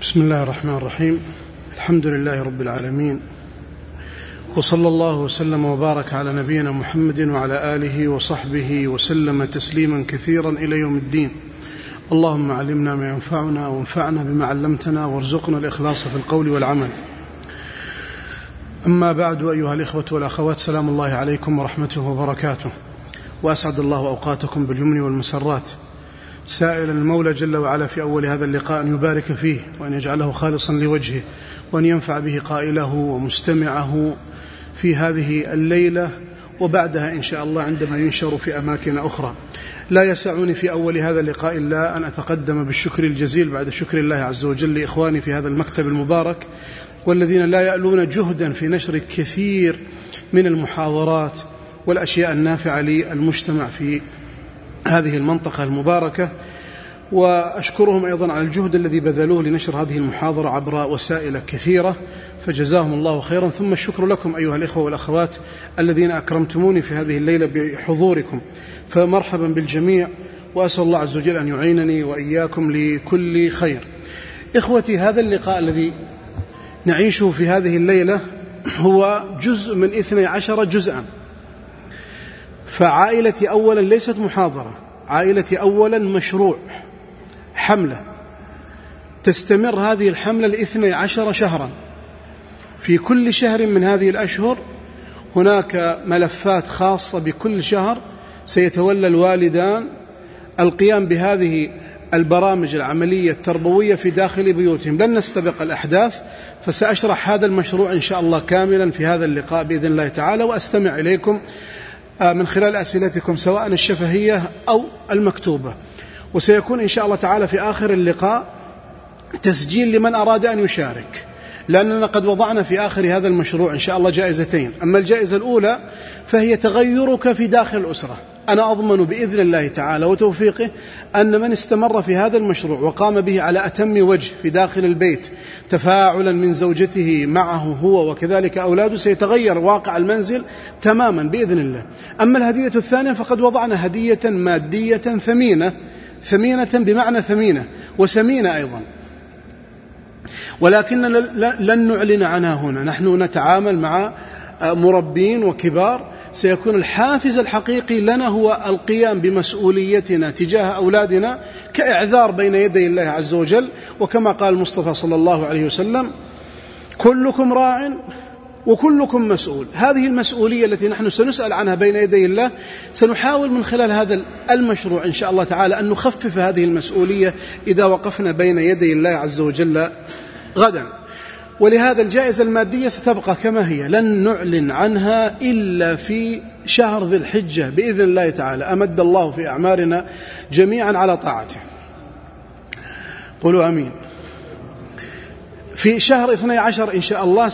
بسم الله الرحمن الرحيم. الحمد لله رب العالمين، وصلى الله وسلم وبارك على نبينا محمد وعلى آله وصحبه وسلم تسليما كثيرا إلى يوم الدين. اللهم علمنا ما ينفعنا وانفعنا بما علمتنا وارزقنا الإخلاص في القول والعمل. أما بعد، أيها الإخوة والأخوات، سلام الله عليكم ورحمته وبركاته، وأسعد الله أوقاتكم باليمن والمسرات، سائلا المولى جل وعلا في أول هذا اللقاء أن يبارك فيه وأن يجعله خالصا لوجهه، وأن ينفع به قائله ومستمعه في هذه الليلة وبعدها إن شاء الله عندما ينشر في أماكن أخرى. لا يسعني في أول هذا اللقاء إلا أن أتقدم بالشكر الجزيل بعد شكر الله عز وجل لإخواني في هذا المكتب المبارك، والذين لا يألون جهدا في نشر كثير من المحاضرات والأشياء النافعة للمجتمع في هذه المنطقة المباركة، وأشكرهم أيضا على الجهد الذي بذلوه لنشر هذه المحاضرة عبر وسائل كثيرة، فجزاهم الله خيرا. ثم الشكر لكم أيها الإخوة والأخوات الذين أكرمتموني في هذه الليلة بحضوركم، فمرحبا بالجميع، وأسأل الله عز وجل أن يعينني وإياكم لكل خير. إخوتي، هذا اللقاء الذي نعيشه في هذه الليلة هو جزء من 12 جزءا. فعائلتي أولا ليست محاضرة، عائلتي أولا مشروع، حملة تستمر هذه الحملة 12 شهرا. في كل شهر من هذه الأشهر هناك ملفات خاصة بكل شهر سيتولى الوالدان القيام بهذه البرامج العملية التربوية في داخل بيوتهم. لن نستبق الأحداث، فسأشرح هذا المشروع إن شاء الله كاملا في هذا اللقاء بإذن الله تعالى، وأستمع إليكم من خلال أسئلتكم سواء الشفهية أو المكتوبة. وسيكون إن شاء الله تعالى في آخر اللقاء تسجيل لمن أراد أن يشارك، لأننا قد وضعنا في آخر هذا المشروع إن شاء الله جائزتين. أما الجائزة الأولى فهي تغيرك في داخل الأسرة. أنا أضمن بإذن الله تعالى وتوفيقه أن من استمر في هذا المشروع وقام به على أتم وجه في داخل البيت تفاعلا من زوجته معه هو وكذلك أولاده سيتغير واقع المنزل تماما بإذن الله. أما الهدية الثانية فقد وضعنا هدية مادية ثمينة بمعنى ثمينة وسمينة أيضا، ولكننا لن نعلن عنها هنا. نحن نتعامل مع مربين وكبار، سيكون الحافز الحقيقي لنا هو القيام بمسؤوليتنا تجاه أولادنا كإعذار بين يدي الله عز وجل. وكما قال المصطفى صلى الله عليه وسلم: كلكم راع وكلكم مسؤول. هذه المسؤولية التي نحن سنسأل عنها بين يدي الله، سنحاول من خلال هذا المشروع إن شاء الله تعالى أن نخفف هذه المسؤولية إذا وقفنا بين يدي الله عز وجل غدا. ولهذا الجائزة المادية ستبقى كما هي، لن نعلن عنها إلا في شهر ذي الحجة بإذن الله تعالى. أمد الله في أعمارنا جميعا على طاعته، قولوا أمين. في شهر 12 إن شاء الله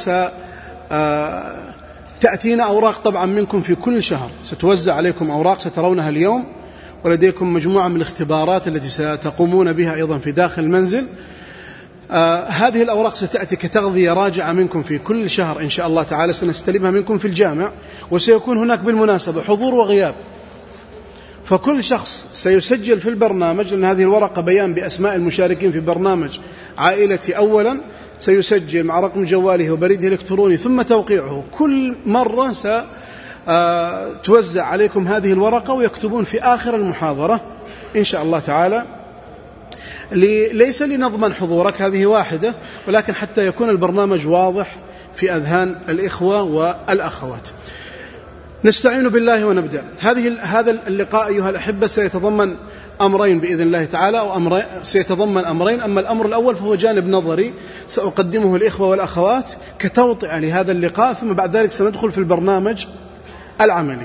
تأتينا أوراق طبعا منكم في كل شهر، ستوزع عليكم أوراق سترونها اليوم، ولديكم مجموعة من الاختبارات التي ستقومون بها أيضا في داخل المنزل. هذه الأوراق ستأتي كتغذية راجعة منكم في كل شهر إن شاء الله تعالى، سنستلمها منكم في الجامع، وسيكون هناك بالمناسبة حضور وغياب، فكل شخص سيسجل في البرنامج، لأن هذه الورقة بيان بأسماء المشاركين في برنامج عائلتي أولا، سيسجل مع رقم جواله وبريده الإلكتروني ثم توقيعه. كل مرة ستوزع عليكم هذه الورقة، ويكتبون في آخر المحاضرة إن شاء الله تعالى، ليس لنضمن حضورك، هذه واحدة، ولكن حتى يكون البرنامج واضح في أذهان الإخوة والأخوات. نستعين بالله ونبدأ. هذا اللقاء أيها الأحبة سيتضمن أمرين بإذن الله تعالى، أو سيتضمن أمرين. أما الأمر الأول فهو جانب نظري سأقدمه الإخوة والأخوات كتوطئة لهذا اللقاء، ثم بعد ذلك سندخل في البرنامج العملي.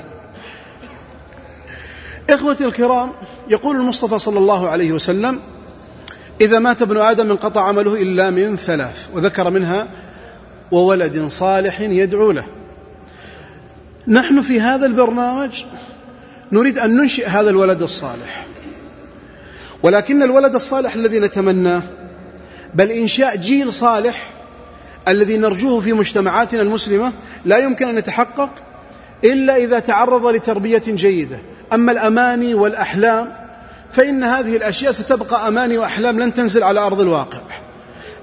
إخوتي الكرام، يقول المصطفى صلى الله عليه وسلم: إذا مات ابن آدم انقطع عمله إلا من 3، وذكر منها وولد صالح يدعو له. نحن في هذا البرنامج نريد أن ننشئ هذا الولد الصالح، ولكن الولد الصالح الذي نتمناه، بل إنشاء جيل صالح الذي نرجوه في مجتمعاتنا المسلمة، لا يمكن أن يتحقق إلا إذا تعرض لتربية جيدة. أما الأماني والأحلام فإن هذه الأشياء ستبقى أماني وأحلام لن تنزل على أرض الواقع.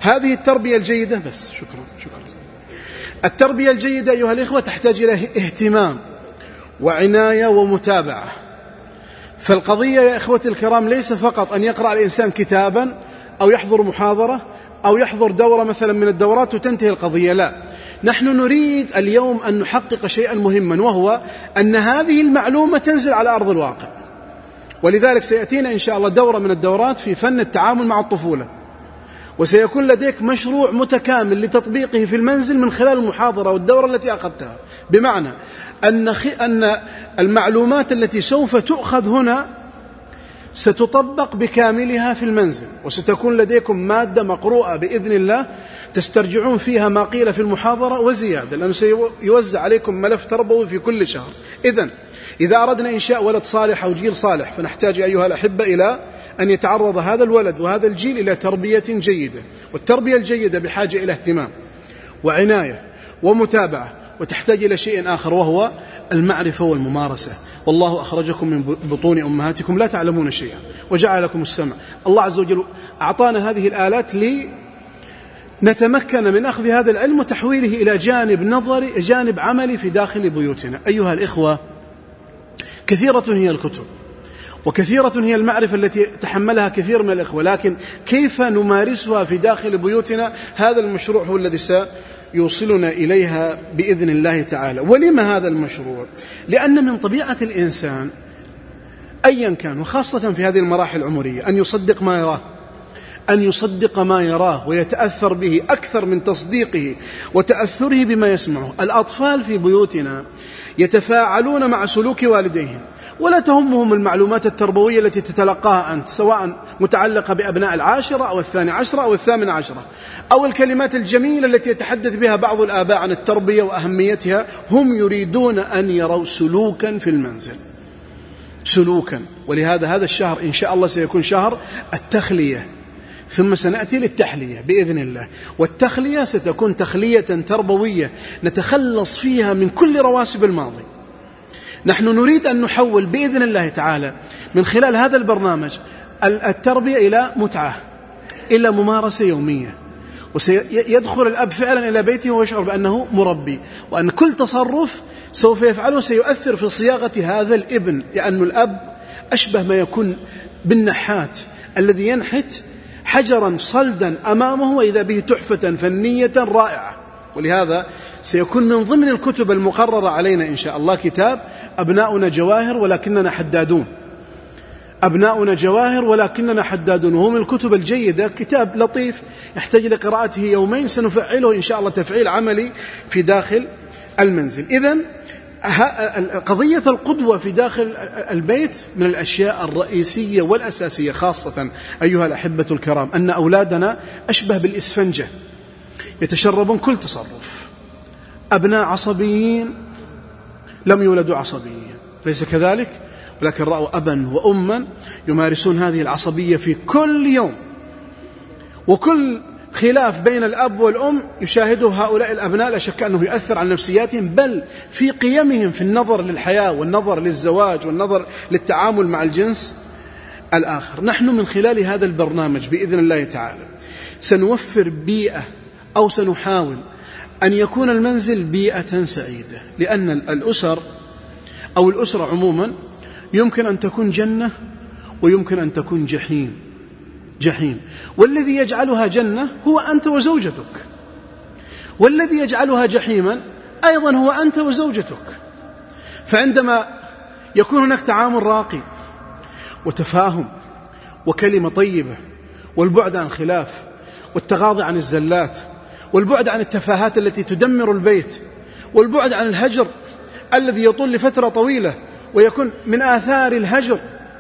هذه التربية الجيدة بس. شكرا. التربية الجيدة أيها الإخوة تحتاج إلى اهتمام وعناية ومتابعة. فالقضية يا إخوتي الكرام ليس فقط أن يقرأ الإنسان كتابا أو يحضر محاضرة أو يحضر دورة مثلا من الدورات وتنتهي القضية، لا، نحن نريد اليوم أن نحقق شيئا مهما، وهو أن هذه المعلومة تنزل على أرض الواقع. ولذلك سيأتينا إن شاء الله دورة من الدورات في فن التعامل مع الطفولة، وسيكون لديك مشروع متكامل لتطبيقه في المنزل من خلال المحاضرة والدورة التي أخذتها، بمعنى أن المعلومات التي سوف تؤخذ هنا ستطبق بكاملها في المنزل، وستكون لديكم مادة مقروءة بإذن الله تسترجعون فيها ما قيل في المحاضرة وزيادة، لأنه سيوزع عليكم ملف تربوي في كل شهر. إذا أردنا إنشاء ولد صالح أو جيل صالح فنحتاج أيها الأحبة إلى أن يتعرض هذا الولد وهذا الجيل إلى تربية جيدة، والتربية الجيدة بحاجة إلى اهتمام وعناية ومتابعة، وتحتاج إلى شيء آخر وهو المعرفة والممارسة. والله أخرجكم من بطون أمهاتكم لا تعلمون شيئا وجعل لكم السمع. الله عز وجل أعطانا هذه الآلات لنتمكن من أخذ هذا العلم وتحويله إلى جانب نظري، جانب عملي في داخل بيوتنا. أيها الإخوة، كثيرة هي الكتب وكثيرة هي المعرفة التي تحملها كثير من الإخوة، لكن كيف نمارسها في داخل بيوتنا؟ هذا المشروع هو الذي سيوصلنا إليها بإذن الله تعالى. ولما هذا المشروع؟ لأن من طبيعة الإنسان أيا كان، وخاصة في هذه المراحل العمرية، أن يصدق ما يراه ويتأثر به أكثر من تصديقه وتأثره بما يسمعه. الأطفال في بيوتنا يتفاعلون مع سلوك والديهم، ولا تهمهم المعلومات التربوية التي تتلقاها أنت، سواء متعلقة بأبناء 10 أو 12 أو 18، أو الكلمات الجميلة التي يتحدث بها بعض الآباء عن التربية وأهميتها. هم يريدون أن يروا سلوكا في المنزل، سلوكا. ولهذا هذا الشهر إن شاء الله سيكون شهر التخلية، ثم سنأتي للتحلية بإذن الله. والتخلية ستكون تخلية تربوية نتخلص فيها من كل رواسب الماضي. نحن نريد أن نحول بإذن الله تعالى من خلال هذا البرنامج التربية إلى متعة، إلى ممارسة يومية، وسيدخل الأب فعلا إلى بيته ويشعر بأنه مربي، وأن كل تصرف سوف يفعله سيؤثر في صياغة هذا الابن، لأن الأب أشبه ما يكون بالنحات الذي ينحت حجرا صلدا أمامه وإذا به تحفة فنية رائعة. ولهذا سيكون من ضمن الكتب المقررة علينا إن شاء الله كتاب أبناؤنا جواهر ولكننا حدادون. أبناؤنا جواهر ولكننا حدادون، وهو من الكتب الجيدة، كتاب لطيف يحتاج لقراءته يومين، سنفعله إن شاء الله تفعيل عملي في داخل المنزل. إذن قضية القدوة في داخل البيت من الأشياء الرئيسية والأساسية، خاصة أيها الأحبة الكرام أن أولادنا أشبه بالإسفنجة، يتشربون كل تصرف. أبناء عصبيين لم يولدوا عصبيين، ليس كذلك، ولكن رأوا أبا وأما يمارسون هذه العصبية في كل يوم، وكل خلاف بين الأب والأم يشاهده هؤلاء الأبناء لا شك أنه يؤثر على نفسياتهم، بل في قيمهم في النظر للحياة والنظر للزواج والنظر للتعامل مع الجنس الآخر. نحن من خلال هذا البرنامج بإذن الله تعالى سنوفر بيئة، أو سنحاول أن يكون المنزل بيئة سعيدة، لأن الأسر أو الأسرة عموما يمكن أن تكون جنة ويمكن أن تكون جحيم، والذي يجعلها جنة هو أنت وزوجتك، والذي يجعلها جحيما أيضا هو أنت وزوجتك. فعندما يكون هناك تعامل راقي وتفاهم وكلمة طيبة والبعد عن خلاف والتغاضي عن الزلات والبعد عن التفاهات التي تدمر البيت والبعد عن الهجر الذي يطول لفترة طويلة، ويكون من آثار الهجر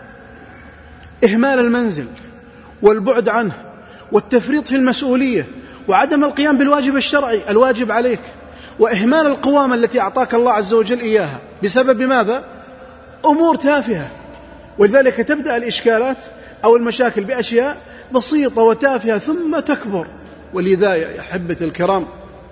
إهمال المنزل والبعد عنه والتفريط في المسؤولية وعدم القيام بالواجب الشرعي الواجب عليك، وإهمال القوامة التي أعطاك الله عز وجل إياها بسبب ماذا؟ أمور تافهة. ولذلك تبدأ الإشكالات أو المشاكل بأشياء بسيطة وتافهة ثم تكبر. ولذا يا أحبة الكرام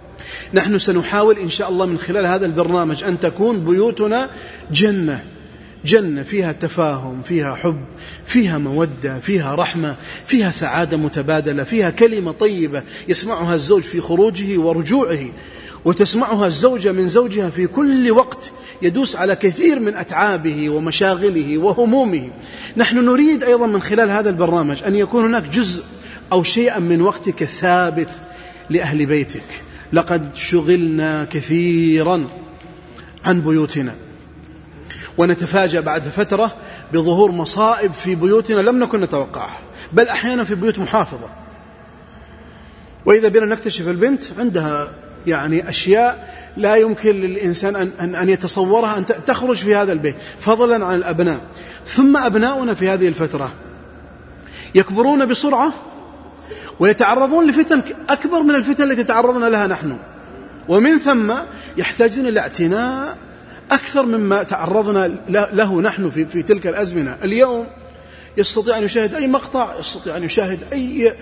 نحن سنحاول إن شاء الله من خلال هذا البرنامج أن تكون بيوتنا جنة جنة فيها تفاهم، فيها حب، فيها مودة، فيها رحمة، فيها سعادة متبادلة، فيها كلمة طيبة يسمعها الزوج في خروجه ورجوعه، وتسمعها الزوجة من زوجها في كل وقت يدوس على كثير من أتعابه ومشاغله وهمومه. نحن نريد أيضا من خلال هذا البرنامج أن يكون هناك جزء أو شيئا من وقتك ثابت لأهل بيتك. لقد شغلنا كثيرا عن بيوتنا، ونتفاجأ بعد فترة بظهور مصائب في بيوتنا لم نكن نتوقعها، بل أحيانا في بيوت محافظة، وإذا بنا نكتشف البنت عندها يعني أشياء لا يمكن للإنسان أن يتصورها أن تخرج في هذا البيت، فضلا عن الأبناء. ثم أبناؤنا في هذه الفترة يكبرون بسرعة ويتعرضون لفتن أكبر من الفتن التي تعرضنا لها نحن، ومن ثم يحتاجون إلى اعتناء أكثر مما تعرضنا له نحن في تلك الأزمنة. اليوم يستطيع أن يشاهد أي مقطع، يستطيع أن يشاهد أي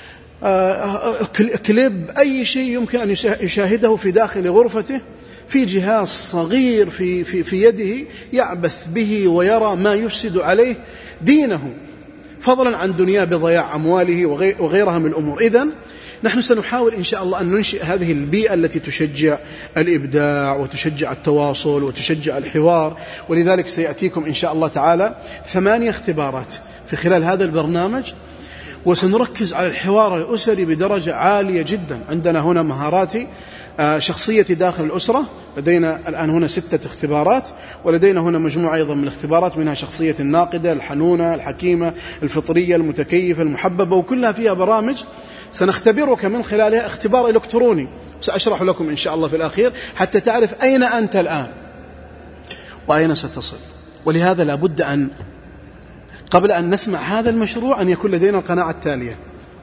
كليب، أي شيء يمكن أن يشاهده في داخل غرفته في جهاز صغير في يده، يعبث به ويرى ما يفسد عليه دينه، فضلا عن دنياه بضياع أمواله وغيرها من الأمور. إذن نحن سنحاول إن شاء الله أن ننشئ هذه البيئة التي تشجع الإبداع وتشجع التواصل وتشجع الحوار، ولذلك سيأتيكم إن شاء الله تعالى 8 اختبارات في خلال هذا البرنامج، وسنركز على الحوار الأسري بدرجة عالية جدا. عندنا هنا مهارات شخصية داخل الأسرة، لدينا الآن هنا 6 اختبارات، ولدينا هنا مجموعة أيضا من الاختبارات، منها شخصية الناقدة، الحنونة، الحكيمة، الفطرية، المتكيفة، المحببة، وكلها فيها برامج سنختبرك من خلالها اختبار إلكتروني سأشرح لكم إن شاء الله في الأخير حتى تعرف أين أنت الآن وأين ستصل. ولهذا لابد أن قبل أن نسمع هذا المشروع أن يكون لدينا القناعة التالية،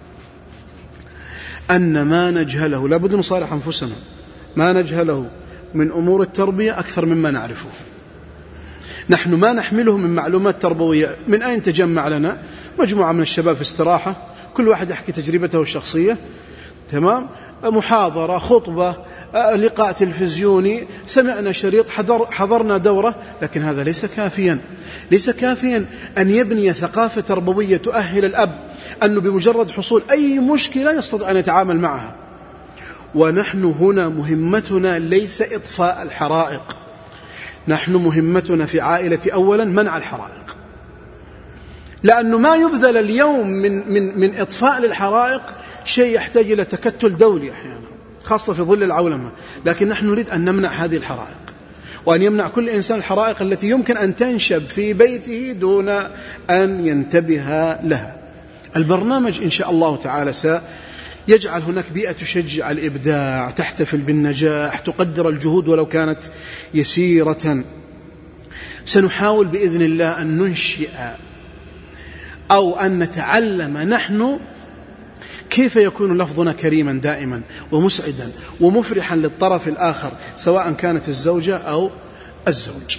أن ما نجهله، لابد نصارح أنفسنا، ما نجهله من أمور التربية أكثر مما نعرفه. نحن ما نحمله من معلومات تربوية، من أين تجمع لنا مجموعة من الشباب في استراحة، كل واحد يحكي تجربته الشخصية، تمام، محاضرة، خطبة، لقاء تلفزيوني، سمعنا شريط، حضرنا دورة، لكن هذا ليس كافيا. ليس كافيا أن يبني ثقافة تربوية تؤهل الأب أنه بمجرد حصول أي مشكلة يستطيع أن يتعامل معها. ونحن هنا مهمتنا ليس إطفاء الحرائق، نحن مهمتنا في عائلتي أولا منع الحرائق، لأنه ما يبذل اليوم من إطفاء للحرائق شيء يحتاج إلى تكتل دولي أحيانا، خاصة في ظل العولمة. لكن نحن نريد أن نمنع هذه الحرائق، وأن يمنع كل إنسان الحرائق التي يمكن أن تنشب في بيته دون أن ينتبه لها. البرنامج إن شاء الله تعالى سيجعل هناك بيئة تشجع الإبداع، تحتفل بالنجاح، تقدر الجهود ولو كانت يسيرة. سنحاول بإذن الله أن ننشئ أو أن نتعلم نحن كيف يكون لفظنا كريما دائما ومسعدا ومفرحا للطرف الآخر، سواء كانت الزوجة أو الزوج.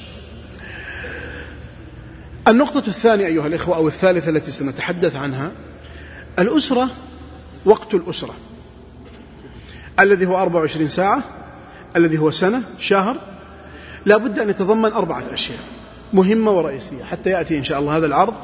النقطة الثانية أيها الإخوة أو الثالثة التي سنتحدث عنها، الأسرة، وقت الأسرة الذي هو 24 ساعة، الذي هو سنة، شهر، لا بد أن يتضمن 4 أشياء مهمة ورئيسية حتى يأتي إن شاء الله هذا العرض.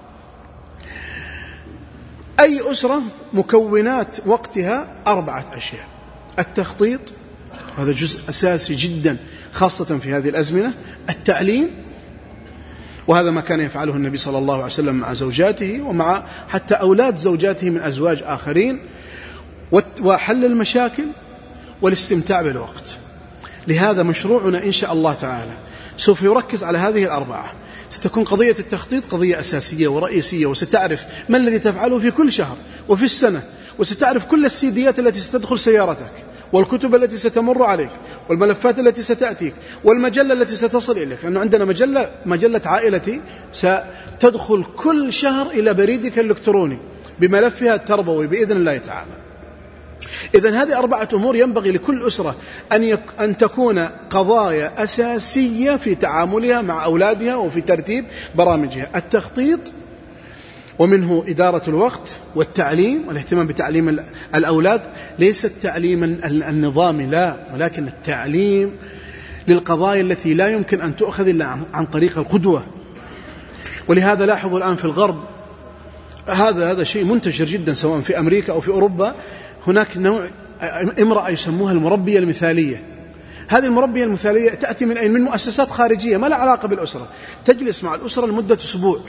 أي أسرة مكونات وقتها 4 أشياء: التخطيط، هذا جزء أساسي جدا خاصة في هذه الأزمنة، التعليم، وهذا ما كان يفعله النبي صلى الله عليه وسلم مع زوجاته ومع حتى أولاد زوجاته من أزواج آخرين، وحل المشاكل، والاستمتاع بالوقت. لهذا مشروعنا إن شاء الله تعالى سوف يركز على هذه ال4. ستكون قضية التخطيط قضية أساسية ورئيسية، وستعرف ما الذي تفعله في كل شهر وفي السنة، وستعرف كل السيديات التي ستدخل سيارتك، والكتب التي ستمر عليك، والملفات التي ستأتيك، والمجلة التي ستصل إليك، لأنه عندنا مجلة عائلتي ستدخل كل شهر إلى بريدك الإلكتروني بملفها التربوي بإذن الله تعالى. إذن هذه 4 أمور ينبغي لكل أسرة أن تكون قضايا أساسية في تعاملها مع أولادها وفي ترتيب برامجها: التخطيط، ومنه إدارة الوقت، والتعليم، والاهتمام بتعليم الأولاد، ليس التعليم النظامي لا، ولكن التعليم للقضايا التي لا يمكن أن تؤخذ إلا عن طريق القدوة. ولهذا لاحظوا الآن في الغرب هذا شيء منتشر جدا، سواء في أمريكا أو في أوروبا، هناك نوع امرأة يسموها المربية المثالية. هذه المربية المثالية تأتي من مؤسسات خارجية ما لها علاقة بالأسرة، تجلس مع الأسرة لمدة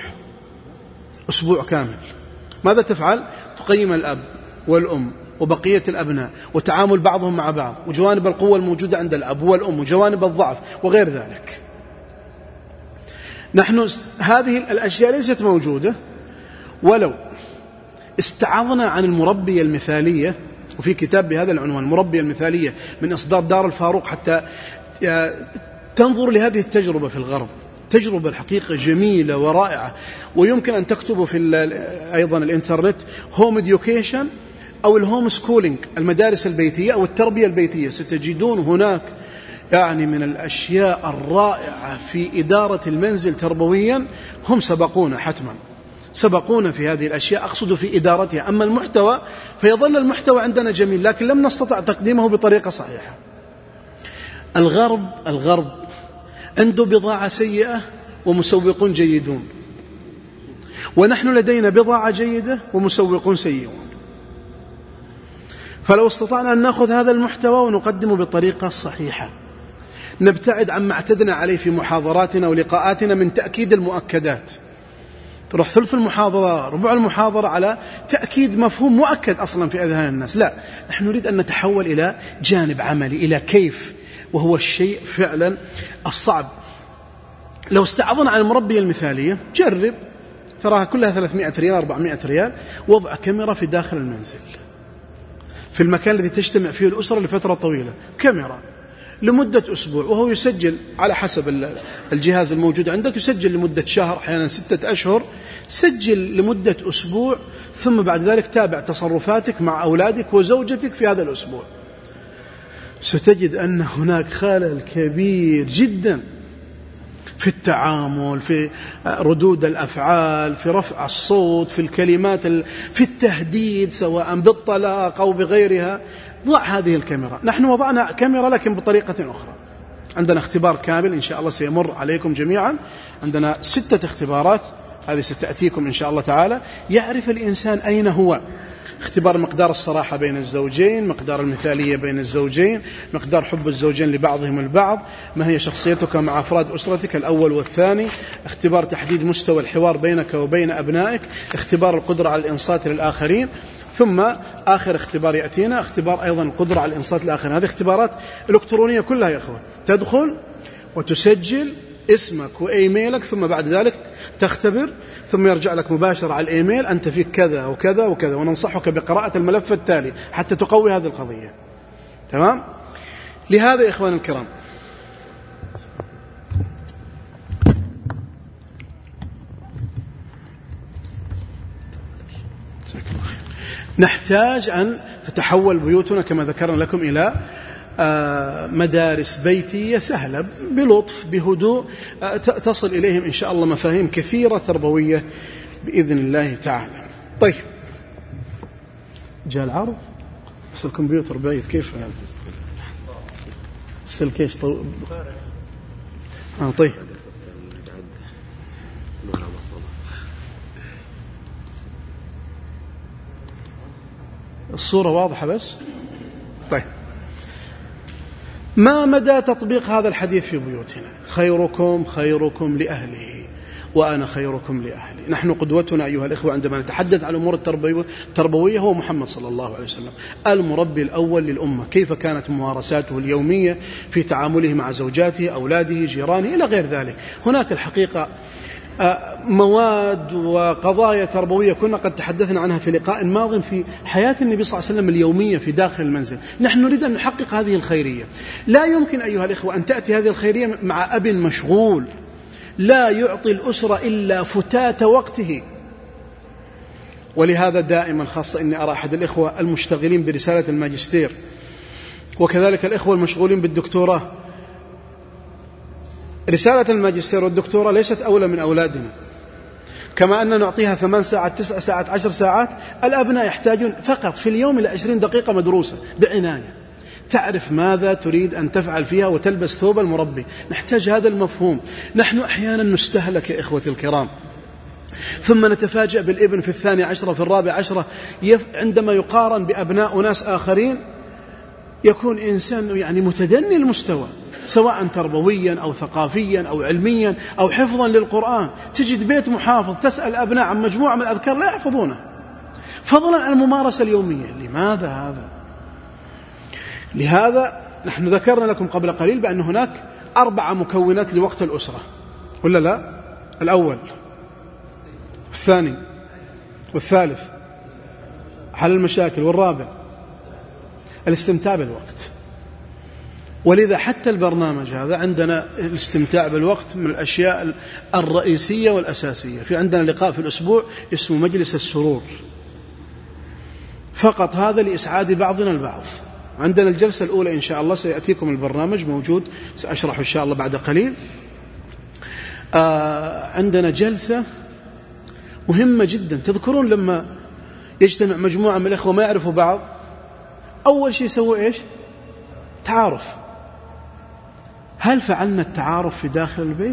أسبوع كامل. ماذا تفعل؟ تقيم الأب والأم وبقية الأبناء وتعامل بعضهم مع بعض، وجوانب القوة الموجودة عند الأب والأم وجوانب الضعف وغير ذلك. نحن هذه الأشياء ليست موجودة. ولو استعظنا عن المربية المثالية، وفي كتاب بهذا العنوان المربية المثالية من إصدار دار الفاروق، حتى تنظر لهذه التجربة في الغرب، تجربة الحقيقة جميلة ورائعة. ويمكن أن تكتبوا في أيضا الإنترنت هوم إديوكيشن أو الهوم سكولينج، المدارس البيتية أو التربية البيتية، ستجدون هناك يعني من الأشياء الرائعة في إدارة المنزل تربويا. هم سبقونا حتما، سبقونا في هذه الأشياء، أقصد في إدارتها. أما المحتوى فيظل المحتوى عندنا جميل، لكن لم نستطع تقديمه بطريقة صحيحة. الغرب عنده بضاعة سيئة ومسوقون جيدون، ونحن لدينا بضاعة جيدة ومسوقون سيئون. فلو استطعنا أن نأخذ هذا المحتوى ونقدمه بالطريقة الصحيحة، نبتعد عما اعتدنا عليه في محاضراتنا ولقاءاتنا من تأكيد المؤكدات. تروح ثلث المحاضرة ربع المحاضرة على تأكيد مفهوم مؤكد أصلا في أذهان الناس. لا، نحن نريد أن نتحول إلى جانب عملي، إلى كيف، وهو الشيء فعلا الصعب. لو استعظنا عن المربية المثالية، جرب، تراها كلها 300 ريال 400 ريال، وضع كاميرا في داخل المنزل في المكان الذي تجتمع فيه الأسرة لفترة طويلة، كاميرا لمدة أسبوع، وهو يسجل على حسب الجهاز الموجود عندك، يسجل لمدة شهر، أحيانا 6 أشهر، سجل لمدة أسبوع، ثم بعد ذلك تابع تصرفاتك مع أولادك وزوجتك في هذا الأسبوع. ستجد أن هناك خلل كبير جدا في التعامل، في ردود الأفعال، في رفع الصوت، في الكلمات، في التهديد سواء بالطلاق أو بغيرها. ضع هذه الكاميرا. نحن وضعنا كاميرا لكن بطريقة أخرى. عندنا اختبار كامل إن شاء الله سيمر عليكم جميعا، عندنا 6 اختبارات، هذه ستأتيكم إن شاء الله تعالى. يعرف الإنسان أين هو. اختبار مقدار الصراحة بين الزوجين، مقدار المثالية بين الزوجين، مقدار حب الزوجين لبعضهم البعض، ما هي شخصيتك مع أفراد أسرتك الأول والثاني، اختبار تحديد مستوى الحوار بينك وبين أبنائك، اختبار القدرة على الإنصات للآخرين، ثم آخر اختبار يأتينا اختبار أيضا القدرة على الإنصات للآخرين. هذه اختبارات إلكترونية كلها يا أخوان، تدخل وتسجل اسمك وإيميلك، ثم بعد ذلك تختبر، ثم يرجع لك مباشرة على الإيميل أنت فيك كذا وكذا وكذا، وننصحك بقراءة الملف التالي حتى تقوي هذه القضية. تمام؟ لهذا يا إخوان الكرام نحتاج أن تتحول بيوتنا كما ذكرنا لكم إلى مدارس بيتية سهلة، بلطف، بهدوء، تصل إليهم إن شاء الله مفاهيم كثيرة تربوية بإذن الله تعالى. طيب، جاء العرض بس الكمبيوتر بعيد، كيف يعني السلك ايش طيب الصورة واضحة بس. طيب، ما مدى تطبيق هذا الحديث في بيوتنا؟ خيركم خيركم لأهله وأنا خيركم لأهلي. نحن قدوتنا أيها الإخوة عندما نتحدث عن الأمور التربوية هو محمد صلى الله عليه وسلم، المربي الأول للأمة. كيف كانت ممارساته اليومية في تعامله مع زوجاته، أولاده، جيرانه إلى غير ذلك. هناك الحقيقة مواد وقضايا تربوية كنا قد تحدثنا عنها في لقاء ماض في حياة النبي صلى الله عليه وسلم اليومية في داخل المنزل. نحن نريد أن نحقق هذه الخيرية. لا يمكن أيها الإخوة أن تأتي هذه الخيرية مع أب مشغول لا يعطي الأسرة إلا فتات وقته. ولهذا دائما، خاصة إني أرى أحد الإخوة المشتغلين برسالة الماجستير وكذلك الإخوة المشغولين بالدكتوراه، رسالة الماجستير والدكتوراه ليست أولى من أولادنا. كما أن نعطيها 8 ساعات 9 ساعات 10 ساعات، الأبناء يحتاجون فقط في اليوم إلى 20 دقيقة مدروسة بعناية. تعرف ماذا تريد أن تفعل فيها وتلبس ثوب المربي. نحتاج هذا المفهوم. نحن أحيانا نستهلك يا إخوتي الكرام، ثم نتفاجأ بالابن في 12 في 14 عندما يقارن بأبناء ناس آخرين يكون إنسان يعني متدني المستوى، سواء تربويا أو ثقافيا أو علميا أو حفظا للقرآن. تجد بيت محافظ تسأل أبناء عن مجموعة من الأذكار لا يحفظونه، فضلا عن الممارسة اليومية. لماذا هذا؟ لهذا نحن ذكرنا لكم قبل قليل بأن هناك 4 مكونات لوقت الأسرة، ولا لا؟ الأول، الثاني، والثالث، حل المشاكل، والرابع الاستمتاع بالوقت. ولذا حتى البرنامج هذا عندنا الاستمتاع بالوقت من الأشياء الرئيسية والأساسية. في عندنا لقاء في الأسبوع اسمه مجلس السرور، فقط هذا لإسعاد بعضنا البعض. عندنا الجلسة الأولى إن شاء الله سيأتيكم البرنامج موجود، سأشرح إن شاء الله بعد قليل. عندنا جلسة مهمة جدا. تذكرون لما يجتمع مجموعة من الإخوة ما يعرفوا بعض، أول شيء يسووا إيش؟ تعارف. هل فعلنا التعارف في داخل البيت؟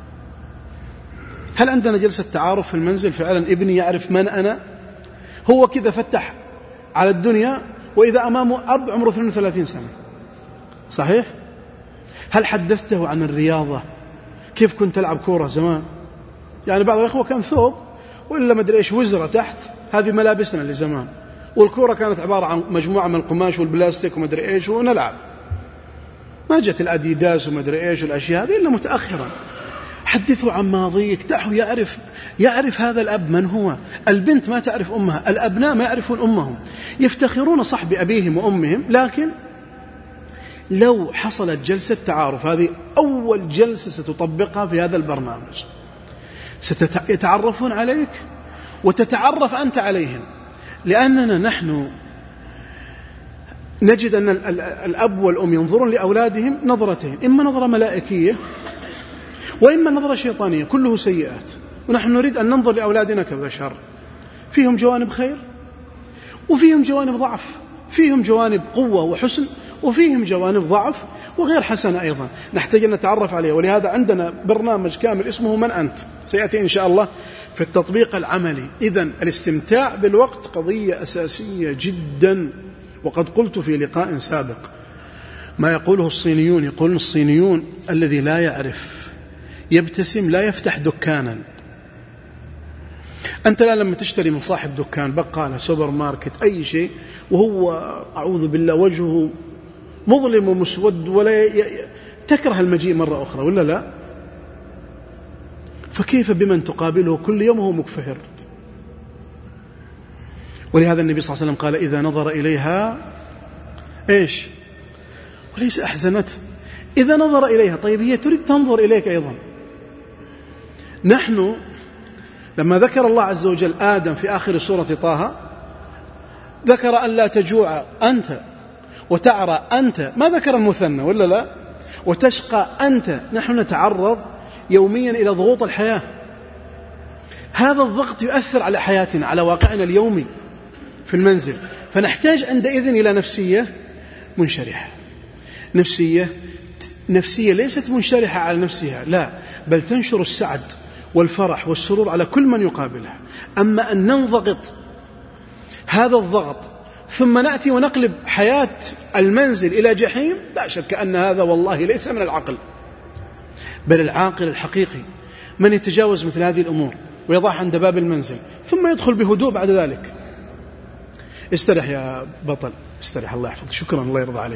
هل عندنا جلسة تعارف في المنزل فعلا؟ ابني يعرف من أنا، هو كذا فتح على الدنيا وإذا أمامه أب عمره 32 سنة، صحيح؟ هل حدثته عن الرياضة؟ كيف كنت ألعب كورة زمان؟ يعني بعض الأخوة كان ثوب وإلا مدري إيش وزرة تحت، هذه ملابسنا لزمان، والكورة كانت عبارة عن مجموعة من القماش والبلاستيك ومدري إيش ونلعب. ما جت الأديداس ومدري إيش والأشياء هذه إلا متأخرا. حدثوا عن ماضيك، دعه يعرف هذا الأب من هو. البنت ما تعرف أمها، الأبناء ما يعرفون أمهم، يفتخرون صح بأبيهم وأمهم، لكن لو حصلت جلسة تعارف، هذه أول جلسة ستطبقها في هذا البرنامج، سيتعرفون عليك وتتعرف أنت عليهم. لأننا نحن نجد أن الأب والأم ينظرون لأولادهم نظرتين، إما نظرة ملائكية وإما نظرة شيطانية، كله سيئات. ونحن نريد أن ننظر لأولادنا كبشر، فيهم جوانب خير وفيهم جوانب ضعف، فيهم جوانب قوة وحسن وفيهم جوانب ضعف وغير حسنة أيضا نحتاج أن نتعرف عليها. ولهذا عندنا برنامج كامل اسمه من أنت، سيأتي إن شاء الله في التطبيق العملي. إذن الاستمتاع بالوقت قضية أساسية جدا. وقد قلت في لقاء سابق ما يقوله الصينيون، يقولون الصينيون الذي لا يعرف يبتسم لا يفتح دكانا. أنت الآن لما تشتري من صاحب دكان، بقالة، سوبر ماركت، أي شيء، وهو أعوذ بالله وجهه مظلم ومسود ولا تكره المجيء مرة أخرى، ولا لا؟ فكيف بمن تقابله كل يوم وهو مكفهر؟ ولهذا النبي صلى الله عليه وسلم قال إذا نظر إليها إيش؟ وليس أحزنته. إذا نظر إليها، طيب هي تريد تنظر إليك أيضا. نحن لما ذكر الله عز وجل آدم في آخر سورة طه، ذكر أن لا تجوع أنت وتعرى أنت، ما ذكر المثنى، ولا لا؟ وتشقى أنت. نحن نتعرض يوميا إلى ضغوط الحياة، هذا الضغط يؤثر على حياتنا، على واقعنا اليومي في المنزل. فنحتاج عندئذ إلى نفسية منشرحة، نفسية ليست منشرحة على نفسها، لا، بل تنشر السعد والفرح والسرور على كل من يقابلها. أما أن ننضغط هذا الضغط ثم نأتي ونقلب حياة المنزل إلى جحيم، لا شك أن هذا والله ليس من العقل. بل العاقل الحقيقي من يتجاوز مثل هذه الأمور ويضعها عند باب المنزل ثم يدخل بهدوء بعد ذلك. استرح يا بطل، استرح، الله يحفظك، شكرا، الله يرضى عليك.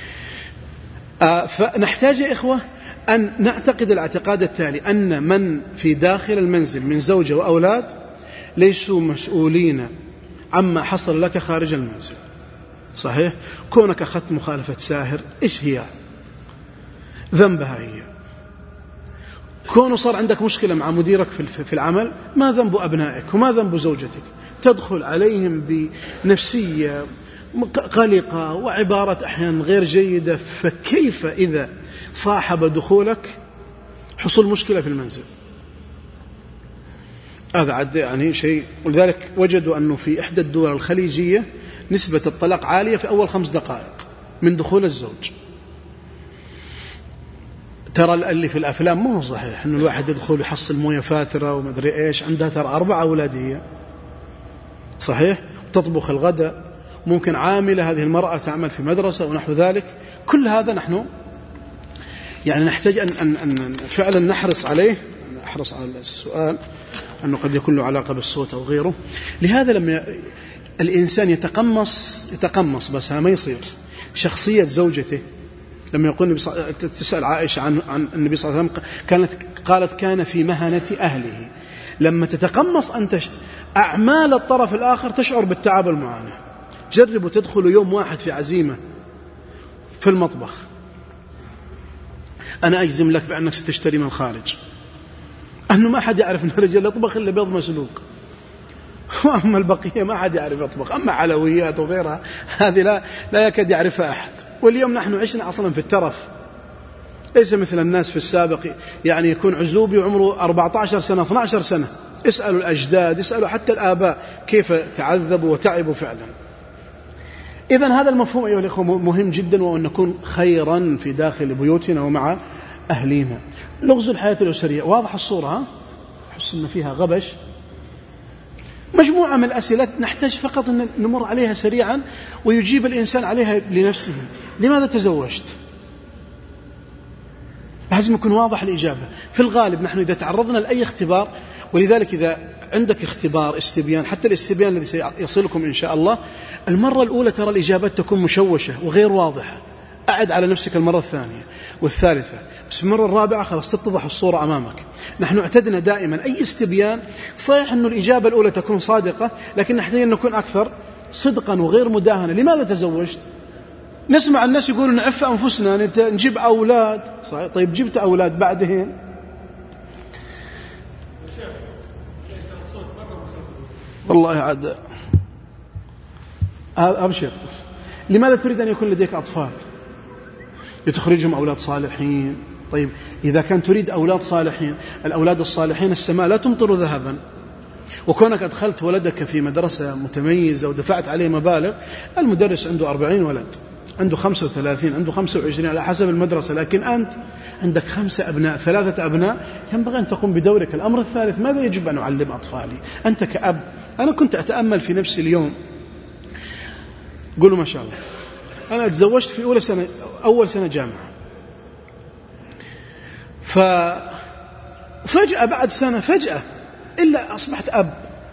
فنحتاج يا إخوة أن نعتقد الاعتقاد التالي، أن من في داخل المنزل من زوجة وأولاد ليسوا مسؤولين عما حصل لك خارج المنزل. صحيح؟ كونك أخذت مخالفة ساهر، إيش هي؟ ذنبها هي. كونه صار عندك مشكلة مع مديرك في العمل، ما ذنب أبنائك وما ذنب زوجتك؟ تدخل عليهم بنفسية قلقة وعبارة أحيانا غير جيدة، فكيف إذا صاحب دخولك حصول مشكلة في المنزل؟ هذا عد يعني شيء. ولذلك وجدوا أنه في إحدى الدول الخليجية نسبة الطلاق عالية في أول 5 دقائق. من دخول الزوج. ترى اللي في الأفلام مو صحيح إنه الواحد يدخل يحصل موية فاترة ومدري إيش، عندها ترى 4 أولاد هي، صحيح، تطبخ الغداء، ممكن عاملة هذه المرأة تعمل في مدرسة ونحو ذلك. كل هذا نحن يعني نحتاج أن فعلا نحرص عليه. أحرص على السؤال أنه قد يكون له علاقة بالصوت أو غيره. لهذا لما الإنسان يتقمص بس ما يصير شخصية زوجته. لما يقول تسأل عائشة عن النبي صلى الله عليه وسلم قالت كان في مهنة أهله. لما تتقمص أنت أعمال الطرف الآخر تشعر بالتعب والمعاناة. جربوا تدخلوا يوم واحد في عزيمة في المطبخ، أنا أجزم لك بأنك ستشتري من الخارج، أنه ما حد يعرف أن الرجال يطبخ إلا بيض مسلوق، وأما البقية ما حد يعرف يطبخ. أما علويات وغيرها هذه لا يكاد يعرفها أحد. واليوم نحن عشنا أصلا في الترف، ليس مثل الناس في السابق، يعني يكون عزوبي وعمره 14 سنة 12 سنة. اسألوا الأجداد، اسألوا حتى الآباء كيف تعذبوا وتعبوا فعلا. إذن هذا المفهوم أيها الأخوة مهم جدا، وأن نكون خيرا في داخل بيوتنا ومع أهلينا. لغز الحياة الأسرية واضح الصورة، ها؟ أحس أن فيها غبش. مجموعة من الأسئلة نحتاج فقط أن نمر عليها سريعا ويجيب الإنسان عليها لنفسه. لماذا تزوجت؟ لازم يكون واضح الإجابة. في الغالب نحن إذا تعرضنا لأي اختبار، ولذلك إذا عندك اختبار استبيان، حتى الاستبيان الذي سيصلكم إن شاء الله، المرة الأولى ترى الإجابات تكون مشوشة وغير واضحة. أعد على نفسك المرة الثانية والثالثة، بس المرة الرابعة خلاص تتضح الصورة أمامك. نحن اعتدنا دائما أي استبيان، صحيح أن الإجابة الأولى تكون صادقة، لكن نحتاج أن نكون أكثر صدقا وغير مداهنة. لماذا تزوجت؟ نسمع الناس يقولون نعف أنفسنا نجيب أولاد، صحيح. طيب جبت أولاد بعدين؟ والله عاد أبشر. لماذا تريد أن يكون لديك أطفال لتخرجهم أولاد صالحين؟ طيب إذا كان تريد أولاد صالحين، الأولاد الصالحين السماء لا تمطر ذهبا، وكونك أدخلت ولدك في مدرسة متميزة ودفعت عليه مبالغ، المدرس عنده 40 ولد، عنده 35، عنده 25 على حسب المدرسة، لكن أنت عندك 5 أبناء 3 أبناء، ينبغي أن تقوم بدورك. الأمر الثالث، ماذا يجب أن أعلم أطفالي؟ أنت كأب. أنا كنت أتأمل في نفسي اليوم، قولوا ما شاء الله، أنا أتزوجت في أول سنة جامعة، ففجأة بعد سنة فجأة إلا أصبحت أب،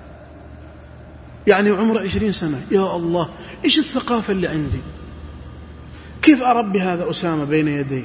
يعني عمره 20 سنة. يا الله، إيش الثقافة اللي عندي؟ كيف أربي هذا أسامة بين يدي؟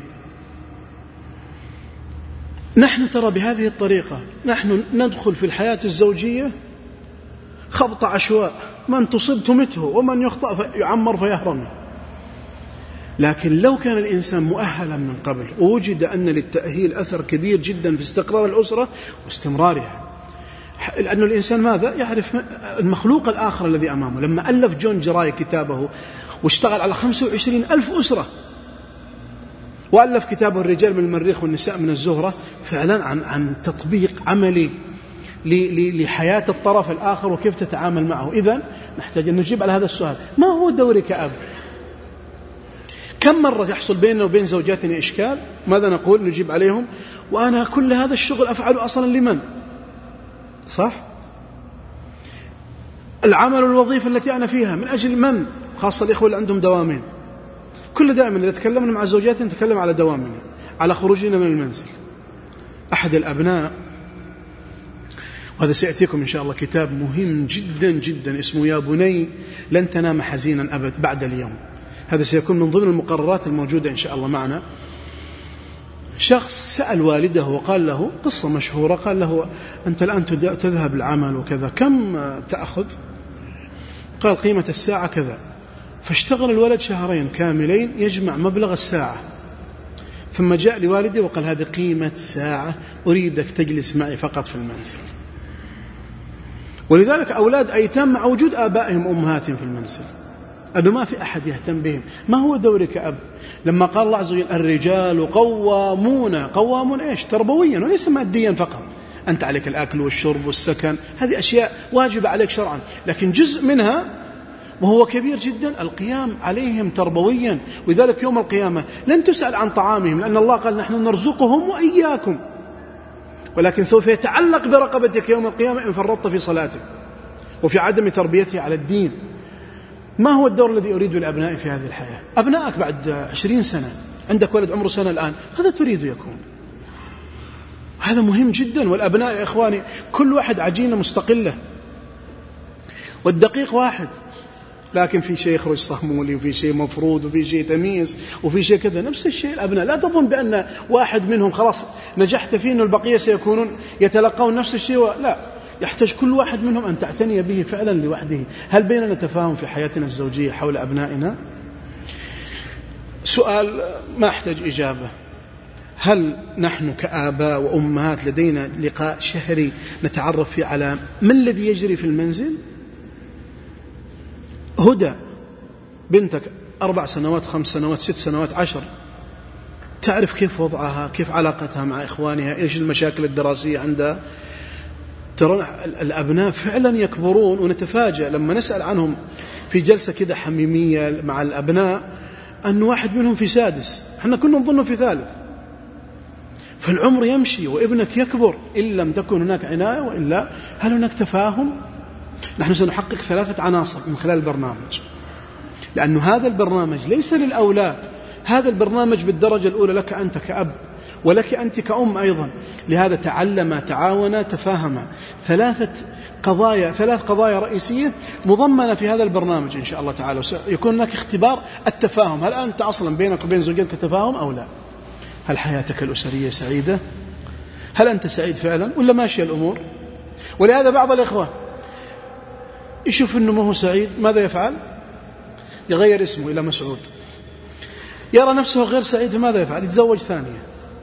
نحن ترى بهذه الطريقة نحن ندخل في الحياة الزوجية خبط عشواء، من تصب تمته ومن يخطأ يعمر فيهرم. لكن لو كان الإنسان مؤهلا من قبل، ووجد أن للتأهيل أثر كبير جدا في استقرار الأسرة واستمرارها، لأن الإنسان ماذا يعرف المخلوق الآخر الذي أمامه. لما ألف جون جراي كتابه واشتغل على 25,000 أسرة، وألف كتابه الرجال من المريخ والنساء من الزهرة، فعلا عن تطبيق عملي لحياة الطرف الآخر وكيف تتعامل معه. إذن نحتاج أن نجيب على هذا السؤال: ما هو دوري كأب؟ كم مرة يحصل بيننا وبين زوجاتنا إشكال، ماذا نقول؟ نجيب عليهم: وأنا كل هذا الشغل أفعله أصلا لمن؟ صح؟ العمل والوظيفة التي أنا فيها من أجل من؟ خاصة الإخوة اللي عندهم دوامين، كل دائما إذا تكلمنا مع زوجاتنا نتكلم على دوامنا، على خروجنا من المنزل. أحد الأبناء، وهذا سيأتيكم إن شاء الله، كتاب مهم جدا جدا اسمه يا بني لن تنام حزينا أبد بعد اليوم، هذا سيكون من ضمن المقررات الموجودة إن شاء الله معنا. شخص سأل والده وقال له قصة مشهورة، قال له: أنت الآن تذهب العمل وكذا، كم تأخذ؟ قال: قيمة الساعة كذا. فاشتغل الولد 2 شهرين كاملين يجمع مبلغ الساعة، ثم جاء لوالدي وقال: هذه قيمة ساعة، أريدك تجلس معي فقط في المنزل. ولذلك أولاد أيتام مع وجود آبائهم وأمهاتهم في المنزل، أنه ما في أحد يهتم بهم. ما هو دورك كأب؟ لما قال الله عز وجل: الرجال قوامون إيش؟ تربويا وليس ماديا فقط. أنت عليك الأكل والشرب والسكن، هذه أشياء واجبة عليك شرعا، لكن جزء منها وهو كبير جدا. القيام عليهم تربويا، ولذلك يوم القيامة لن تسأل عن طعامهم، لأن الله قال نحن نرزقهم وإياكم، ولكن سوف يتعلق برقبتك يوم القيامة إن فرطت في صلاتك وفي عدم تربيته على الدين. ما هو الدور الذي أريد لأبنائي في هذه الحياة؟ أبنائك بعد 20 سنة، عندك ولد عمره سنة الآن، هذا تريد يكون، هذا مهم جدا. والأبناء يا إخواني كل واحد عجينة مستقلة، والدقيق واحد، لكن في شيء يخرج صهمولي، وفي شيء مفروض، وفي شيء تمييز، وفي شيء كذا. نفس الشيء الأبناء، لا تظن بأن واحد منهم خلاص نجحت فيه أن البقية سيكونون يتلقون نفس الشيء، لا، يحتاج كل واحد منهم أن تعتني به فعلا لوحده. هل بيننا تفاهم في حياتنا الزوجية حول أبنائنا؟ سؤال ما أحتاج إجابة. هل نحن كآباء وأمهات لدينا لقاء شهري نتعرف فيه على ما الذي يجري في المنزل؟ هدى بنتك 4 سنوات 5 سنوات 6 سنوات 10، تعرف كيف وضعها، كيف علاقتها مع إخوانها، إيش المشاكل الدراسية عندها. ترى الأبناء فعلا يكبرون، ونتفاجأ لما نسأل عنهم في جلسة كذا حميمية مع الأبناء أن واحد منهم في 6، احنا كنا نظنه في 3. فالعمر يمشي وابنك يكبر إن لم تكن هناك عناية، وإلا هل هناك تفاهم؟ نحن سنحقق 3 عناصر من خلال البرنامج، لأن هذا البرنامج ليس للأولاد، هذا البرنامج بالدرجة الأولى لك أنت كأب، ولك أنت كأم أيضا. لهذا تعلم، تعاون، تفاهم. 3 قضايا رئيسية مضمنة في هذا البرنامج إن شاء الله تعالى. يكون هناك اختبار التفاهم، هل أنت أصلا بينك وبين زوجتك تفاهم أو لا؟ هل حياتك الأسرية سعيدة؟ هل أنت سعيد فعلا ولا ماشية الأمور؟ ولهذا بعض الإخوة يشوف أنه ما هو سعيد، ماذا يفعل؟ يغير اسمه إلى مسعود. يرى نفسه غير سعيد، ماذا يفعل؟ يتزوج ثانية.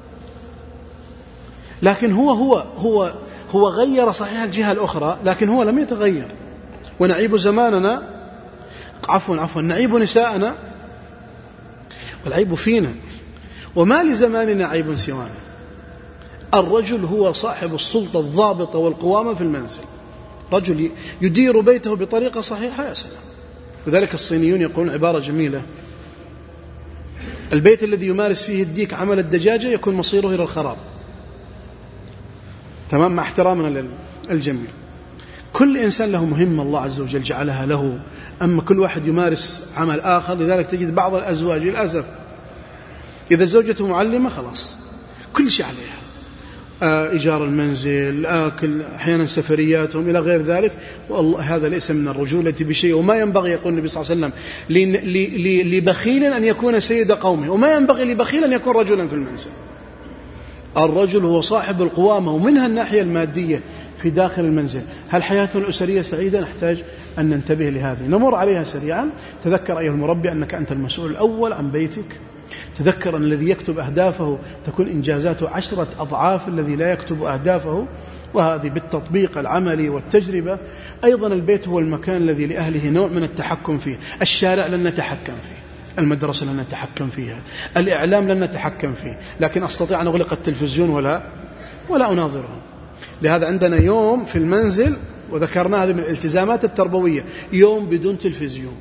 لكن هو غير صحيح الجهة الأخرى، لكن هو لم يتغير. ونعيب زماننا، عفوا نعيب نساءنا، والعيب فينا، وما لزماننا عيب سوانا. الرجل هو صاحب السلطة الضابطة والقوامة في المنزل، رجل يدير بيته بطريقة صحيحة، يا سلام. لذلك الصينيون يقولون عبارة جميلة: البيت الذي يمارس فيه الديك عمل الدجاجة يكون مصيره إلى الخراب. تمام، مع احترامنا للجميع. كل إنسان له مهمة الله عز وجل جعلها له، أما كل واحد يمارس عمل آخر. لذلك تجد بعض الأزواج للأسف إذا زوجته معلمة خلاص كل شيء عليها، إيجار المنزل، آكل، أحيانا سفرياتهم إلى غير ذلك. والله هذا ليس من الرجولة بشيء، وما ينبغي، يقول النبي صلى الله عليه وسلم، لبخيل أن يكون سيد قومه، وما ينبغي لبخيل أن يكون رجلا في المنزل. الرجل هو صاحب القوامة، ومنها الناحية المادية في داخل المنزل. هل حياته الأسرية سعيدة؟ نحتاج أن ننتبه لهذه. نمر عليها سريعا. تذكر أيها المربي أنك أنت المسؤول الأول عن بيتك. تذكر أن الذي يكتب أهدافه تكون إنجازاته 10 أضعاف الذي لا يكتب أهدافه، وهذه بالتطبيق العملي والتجربة. أيضا البيت هو المكان الذي لأهله نوع من التحكم فيه. الشارع لن نتحكم فيه، المدرسة لن نتحكم فيها، الإعلام لن نتحكم فيه، لكن أستطيع أن أغلق التلفزيون ولا أناظره. لهذا عندنا يوم في المنزل، وذكرنا هذه من الالتزامات التربوية، يوم بدون تلفزيون.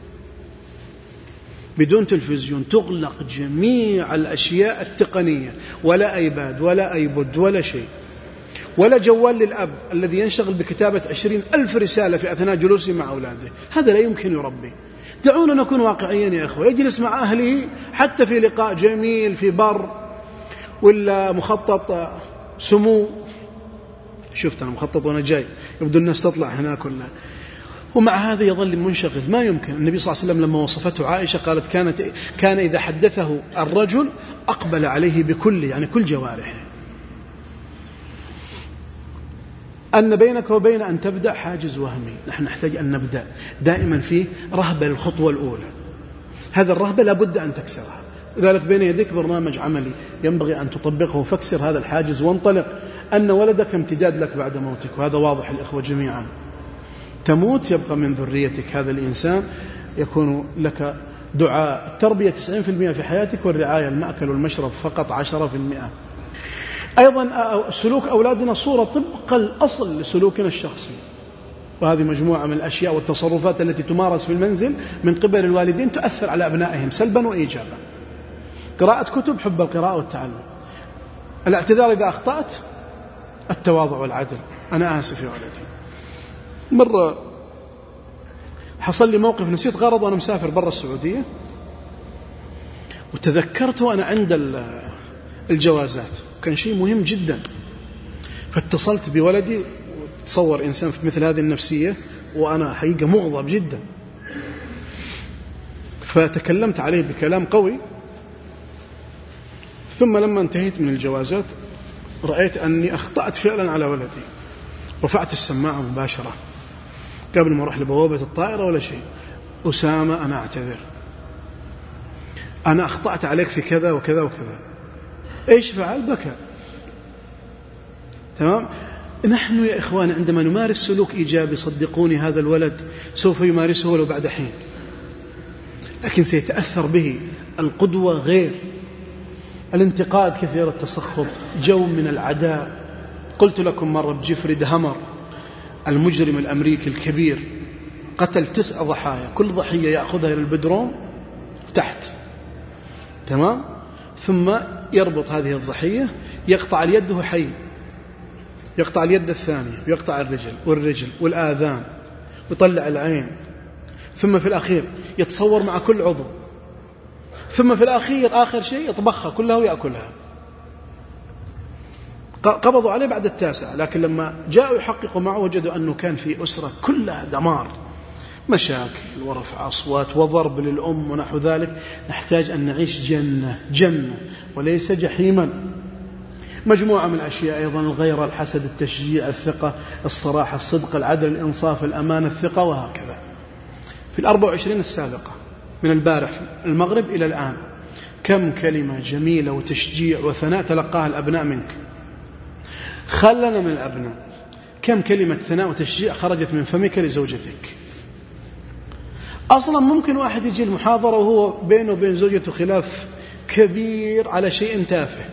بدون تلفزيون، تغلق جميع الأشياء التقنية، ولا أيباد ولا أيبود ولا شيء، ولا جوال للأب الذي ينشغل بكتابة 20,000 رسالة في أثناء جلوسه مع أولاده. هذا لا يمكن يربي. دعونا نكون واقعيين يا أخوة. يجلس مع أهله حتى في لقاء جميل في بر ولا مخطط سمو. شفت أنا مخطط وأنا جاي، يبدو الناس تطلع هناك ولا، ومع هذا يظل منشغل. ما يمكن. النبي صلى الله عليه وسلم لما وصفته عائشة قالت كان إذا حدثه الرجل أقبل عليه بكل، يعني كل جوارحه. أن بينك وبين أن تبدأ حاجز وهمي. نحن نحتاج أن نبدأ دائما فيه رهبة للخطوة الأولى. هذا الرهبة لابد أن تكسرها. لذلك بين يديك برنامج عملي ينبغي أن تطبقه، فاكسر هذا الحاجز وانطلق. أن ولدك امتداد لك بعد موتك، وهذا واضح الإخوة جميعا. تموت يبقى من ذريتك هذا الإنسان، يكون لك دعاء. التربية 90% في حياتك، والرعاية المأكل والمشرب فقط 10%. أيضا سلوك أولادنا صورة طبق الأصل لسلوكنا الشخصي، وهذه مجموعة من الأشياء والتصرفات التي تمارس في المنزل من قبل الوالدين تؤثر على أبنائهم سلبا وإيجابا. قراءة كتب، حب القراءة والتعلم. الاعتذار إذا أخطأت، التواضع والعدل، أنا آسف يا ولدي. مرة حصل لي موقف نسيت غرض وأنا مسافر برا السعودية، وتذكرت وأنا عند الجوازات، كان شيء مهم جدا، فاتصلت بولدي. تصور إنسان في مثل هذه النفسية وأنا حقيقة مغضب جدا، فتكلمت عليه بكلام قوي. ثم لما انتهيت من الجوازات رأيت أني أخطأت فعلا على ولدي، رفعت السماعة مباشرة قبل ما أروح لبوابة الطائرة ولا شيء: أسامة، أنا أعتذر، أنا أخطأت عليك في كذا وكذا وكذا. إيش فعل؟ بكى. تمام. نحن يا إخوان عندما نمارس سلوك إيجابي، صدقوني هذا الولد سوف يمارسه ولو بعد حين، لكن سيتأثر به. القدوة غير. الانتقاد كثير، التسخط، جو من العداء. قلت لكم مرة بجيفري دهمر المجرم الأمريكي الكبير قتل 9 ضحايا، كل ضحية يأخذها إلى البدروم تحت، تمام، ثم يربط هذه الضحية، يقطع اليد وهو حي، يقطع اليد الثانية، ويقطع الرجل والرجل والآذان، ويطلع العين، ثم في الأخير يتصور مع كل عضو، ثم في الأخير آخر شيء يطبخها كلها ويأكلها. قبضوا عليه بعد 9، لكن لما جاءوا يحققوا معه وجدوا أنه كان في أسرة كلها دمار، مشاكل ورفع أصوات وضرب للأم ونحو ذلك. نحتاج أن نعيش جنة وليس جحيما. مجموعة من الأشياء أيضا: الغيرة، الحسد، التشجيع، الثقة، الصراحة، الصدق، العدل، الإنصاف، الأمانة، الثقة، وهكذا. في 24 السابقة من البارح في المغرب إلى الآن كم كلمة جميلة وتشجيع وثناء تلقاها الأبناء منك. خلنا من الأبناء، كم كلمة ثناء وتشجيع خرجت من فمك لزوجتك. أصلا ممكن واحد يجي المحاضرة وهو بينه وبين زوجته خلاف كبير على شيء تافه.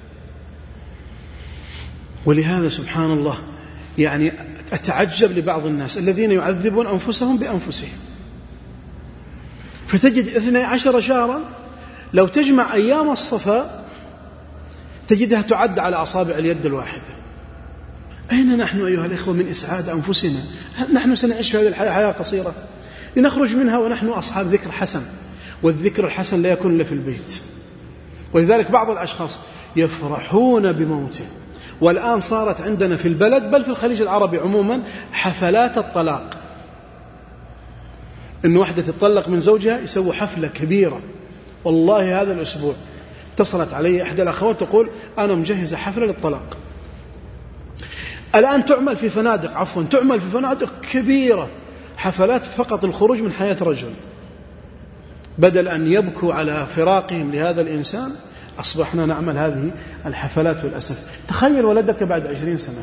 ولهذا سبحان الله يعني أتعجب لبعض الناس الذين يعذبون أنفسهم بأنفسهم. فتجد 12 شهرا لو تجمع أيام الصفاء تجدها تعد على أصابع اليد الواحدة. أين نحن أيها الإخوة من إسعاد أنفسنا؟ نحن سنعيش في هذه الحياة حياة قصيرة، لنخرج منها ونحن أصحاب ذكر حسن، والذكر الحسن لا يكون إلا في البيت. ولذلك بعض الأشخاص يفرحون بموته. والآن صارت عندنا في البلد بل في الخليج العربي عموما حفلات الطلاق، إن واحدة تطلق من زوجها يسوي حفلة كبيرة. والله هذا الأسبوع اتصلت علي إحدى الأخوات تقول أنا مجهزة حفلة للطلاق. الآن تعمل في فنادق كبيرة، حفلات فقط الخروج من حياة رجل، بدل أن يبكوا على فراقهم لهذا الإنسان أصبحنا نعمل هذه الحفلات. والأسف تخيل ولدك بعد 20 سنة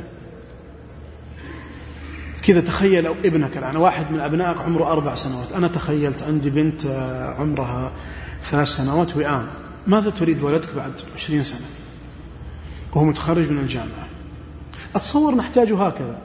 كذا، تخيل ابنك الآن، واحد من أبنائك عمره 4 سنوات. أنا تخيلت عندي بنت عمرها 3 سنوات وئام، ماذا تريد ولدك بعد 20 سنة وهو متخرج من الجامعة؟ أتصور نحتاج هكذا،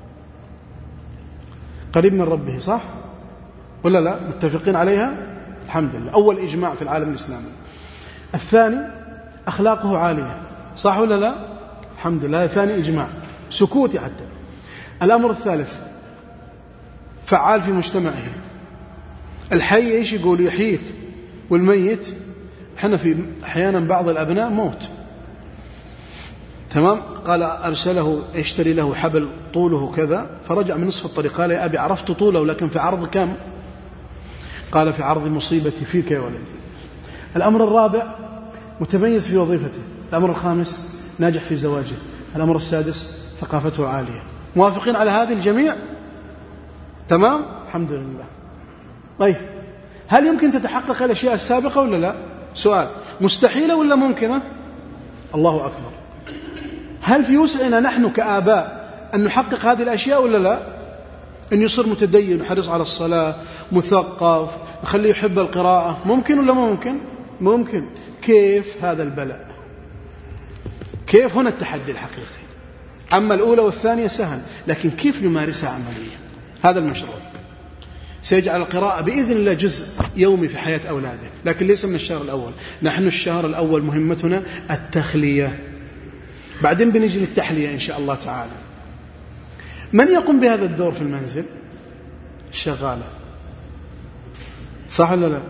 قريب من ربه، صح ولا لا؟ متفقين عليها الحمد لله. أول إجماع في العالم الإسلامي. الثاني أخلاقه عالية، صح ولا لا؟ الحمد لله، ثاني إجماع، سكوتي حتى. الأمر الثالث فعال في مجتمعه. الحي إيش يقول؟ يحييك. والميت حنا في أحيانا بعض الأبناء موت، تمام. قال أرسله يشتري له حبل طوله كذا، فرجع من نصف الطريق قال يا أبي عرفت طوله لكن في عرض كم؟ قال في عرض مصيبتي فيك يا ولدي. الأمر الرابع متميز في وظيفته. الأمر الخامس ناجح في زواجه. الأمر السادس ثقافته عالية. موافقين على هذه الجميع؟ تمام، الحمد لله. طيب هل يمكن تتحقق الأشياء السابقة ولا لا؟ سؤال، مستحيلة ولا ممكنة؟ الله أكبر. هل في وسعنا نحن كآباء أن نحقق هذه الأشياء ولا لا؟ أن يصير متدين، يحرص على الصلاة، مثقف، نخليه يحب القراءة، ممكن ولا ممكن؟ ممكن. كيف هذا البلاء؟ كيف؟ هنا التحدي الحقيقي. أما الأولى والثانية سهل، لكن كيف نمارسها عمليا؟ هذا المشروع سيجعل القراءة بإذن الله جزء يومي في حياة أولادك، لكن ليس من الشهر الأول. نحن الشهر الأول مهمتنا التخلية، بعدين بنجي للتحلية إن شاء الله تعالى. من يقوم بهذا الدور في المنزل؟ الشغالة، صح ولا لا؟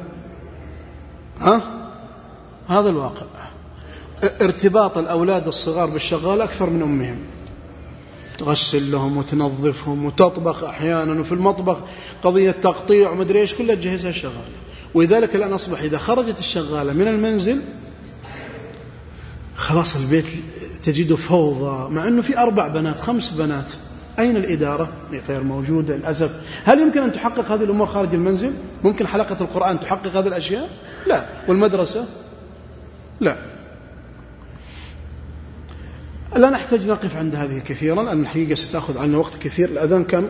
هذا الواقع. ارتباط الأولاد الصغار بالشغالة أكثر من أمهم، تغسل لهم وتنظفهم وتطبخ أحيانا، وفي المطبخ قضية تقطيع ومدري إيش كلها تجهزها الشغالة. ولذلك الآن أصبح إذا خرجت الشغالة من المنزل خلاص البيت تجده فوضى، مع أنه في 4 بنات 5 بنات. أين الإدارة؟ غير موجودة للأسف. هل يمكن أن تحقق هذه الأمور خارج المنزل؟ ممكن حلقة القرآن تحقق هذه الأشياء؟ لا. والمدرسة؟ لا. لا نحتاج نقف عند هذه كثيرا لأن الحقيقة ستأخذ عنا وقت كثير. الأذان كم؟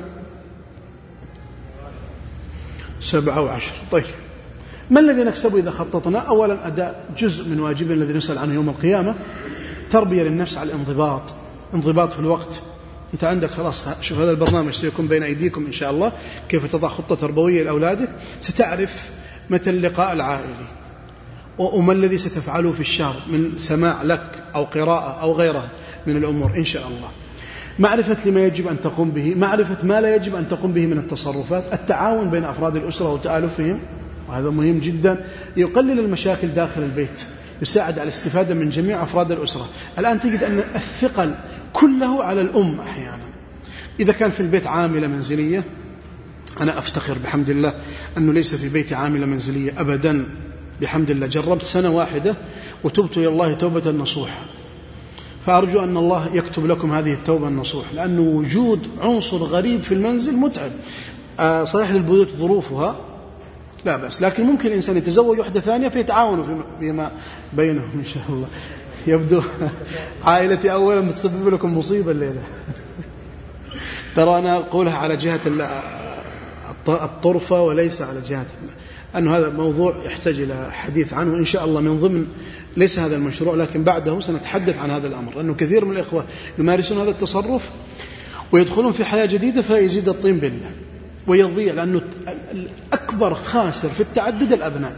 7 و10. طيب، ما الذي نكسبه إذا خططنا؟ أولا أداء جزء من واجبنا الذي نسأل عنه يوم القيامة، تربية للنفس على الانضباط، انضباط في الوقت. أنت عندك خلاص، شوف هذا البرنامج سيكون بين أيديكم إن شاء الله، كيف تضع خطة تربوية لأولادك. ستعرف متى اللقاء العائلي وما الذي ستفعله في الشهر من سماع لك أو قراءة أو غيرها من الأمور إن شاء الله. معرفة لما يجب أن تقوم به، معرفة ما لا يجب أن تقوم به من التصرفات، التعاون بين أفراد الأسرة وتآلفهم، وهذا مهم جدا، يقلل المشاكل داخل البيت، يساعد على الاستفادة من جميع أفراد الأسرة. الآن تجد أن الثقل كله على الأم أحيانا. إذا كان في البيت عاملة منزلية، أنا أفتخر بحمد الله أنه ليس في بيتي عاملة منزلية أبدا بحمد الله. جربت سنة واحدة وتبت إلى الله توبة نصوحة، فأرجو أن الله يكتب لكم هذه التوبة النصوح، لأنه وجود عنصر غريب في المنزل متعب. صحيح للبيوت ظروفها لا بأس، لكن ممكن الإنسان يتزوج واحدة ثانية فيتعاونوا فيما بينهم إن شاء الله. يبدو عائلتي أولا بتسبب لكم مصيبة الليلة. ترى أنا أقولها على جهة الطرفة وليس على جهة، أنه هذا موضوع يحتاج إلى حديث عنه إن شاء الله من ضمن، ليس هذا المشروع لكن بعده سنتحدث عن هذا الأمر، لأنه كثير من الإخوة يمارسون هذا التصرف ويدخلون في حياة جديدة فيزيد الطين بلة ويضيع، لأنه الأكبر خاسر في التعدد الأبناء،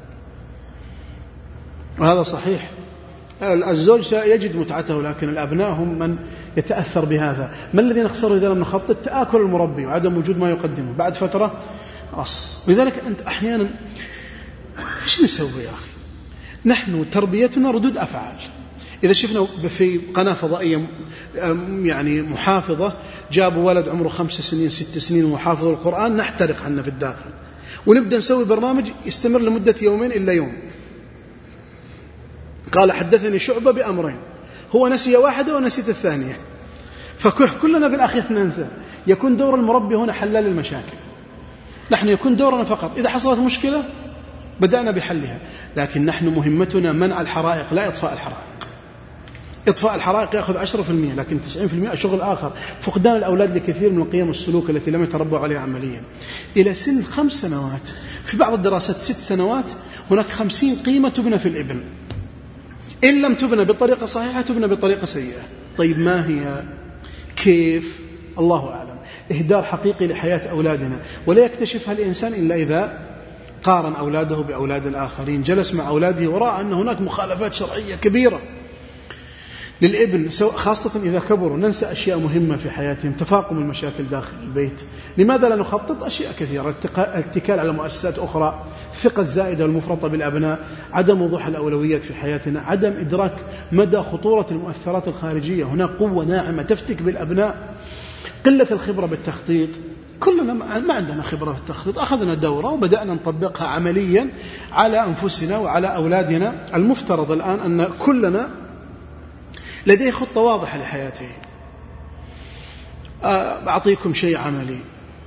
وهذا صحيح. الزوج يجد متعته لكن الأبناء هم من يتأثر بهذا. ما الذي نخسره إذا لم نخطط؟ تآكل المربي وعدم وجود ما يقدمه بعد فترة خلاص. لذلك أنت أحيانا إيش نسوي يا أخي؟ نحن تربيتنا ردود أفعال. إذا شفنا في قناة فضائية يعني محافظة جابوا ولد عمره 5 سنين 6 سنين ومحافظ القرآن، نحترق عنا في الداخل ونبدأ نسوي برنامج يستمر لمدة 2 إلا يوم. قال حدثني شعبة بأمرين، هو نسي واحدة ونسيت الثانية، فكلنا بالأخير ننسى. يكون دور المربي هنا حلال المشاكل، نحن يكون دورنا فقط إذا حصلت مشكلة بدأنا بحلها، لكن نحن مهمتنا منع الحرائق لا إطفاء الحرائق. إطفاء الحرائق يأخذ 10%، لكن 90% شغل آخر. فقدان الأولاد لكثير من القيم والسلوك التي لم يتربوا عليها عمليا إلى سن 5 سنوات. في بعض الدراسات 6 سنوات هناك 50 قيمة تبنى في الابن، إن لم تبنى بطريقة صحيحة تبنى بطريقة سيئة. طيب ما هي؟ كيف؟ الله أعلم. إهدار حقيقي لحياة أولادنا، ولا يكتشفها الإنسان إلا إذا قارن أولاده بأولاد الآخرين، جلس مع أولاده ورأى أن هناك مخالفات شرعية كبيرة للابن، خاصة إذا كبروا. ننسى أشياء مهمة في حياتهم، تفاقم المشاكل داخل البيت. لماذا لا نخطط؟ أشياء كثيرة، الاتكال على مؤسسات أخرى، الثقة الزائدة والمفرطة بالأبناء، عدم وضوح الأولويات في حياتنا، عدم إدراك مدى خطورة المؤثرات الخارجية. هناك قوة ناعمة تفتك بالأبناء، قلة الخبرة بالتخطيط. كلنا ما عندنا خبرة بالتخطيط، أخذنا دورة وبدأنا نطبقها عمليا على أنفسنا وعلى أولادنا. المفترض الآن أن كلنا لديه خطة واضحة لحياته. أعطيكم شيء عملي.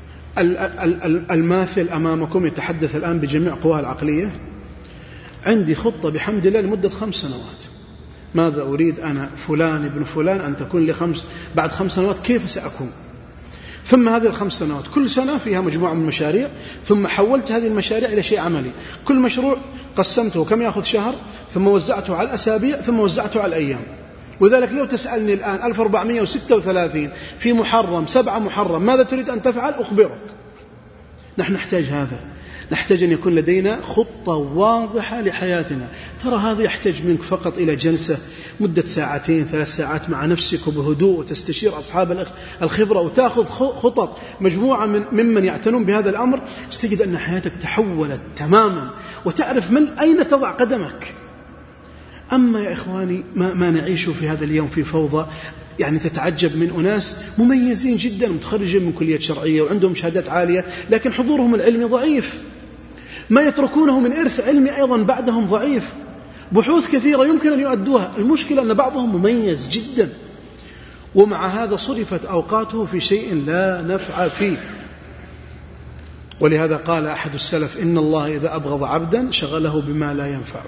الماثل أمامكم يتحدث الآن بجميع قواه العقلية. عندي خطة بحمد الله لمدة 5 سنوات. ماذا أريد أنا فلان ابن فلان أن تكون لي بعد 5 سنوات كيف سأكون؟ ثم هذه ال5 سنوات كل سنة فيها مجموعة من المشاريع، ثم حولت هذه المشاريع إلى شيء عملي. كل مشروع قسمته كم يأخذ شهر، ثم وزعته على الأسابيع، ثم وزعته على الأيام، وذلك لو تسألني الآن 1436 في محرم 7 محرم ماذا تريد أن تفعل؟ أخبرك. نحن نحتاج هذا، نحتاج أن يكون لدينا خطة واضحة لحياتنا. ترى هذا يحتاج منك فقط إلى جلسة مدة 2 3 ساعات مع نفسك وبهدوء، وتستشير أصحاب الخبرة وتأخذ خطط مجموعة ممن يعتنون بهذا الأمر، ستجد أن حياتك تحولت تماما وتعرف من أين تضع قدمك. أما يا إخواني ما نعيش في هذا اليوم في فوضى، يعني تتعجب من أناس مميزين جدا متخرجين من كلية شرعية وعندهم شهادات عالية، لكن حضورهم العلمي ضعيف، ما يتركونه من إرث علمي أيضا بعدهم ضعيف، بحوث كثيرة يمكن أن يؤدوها. المشكلة أن بعضهم مميز جدا ومع هذا صرفت أوقاته في شيء لا نفع فيه. ولهذا قال أحد السلف: إن الله إذا أبغض عبدا شغله بما لا ينفعه،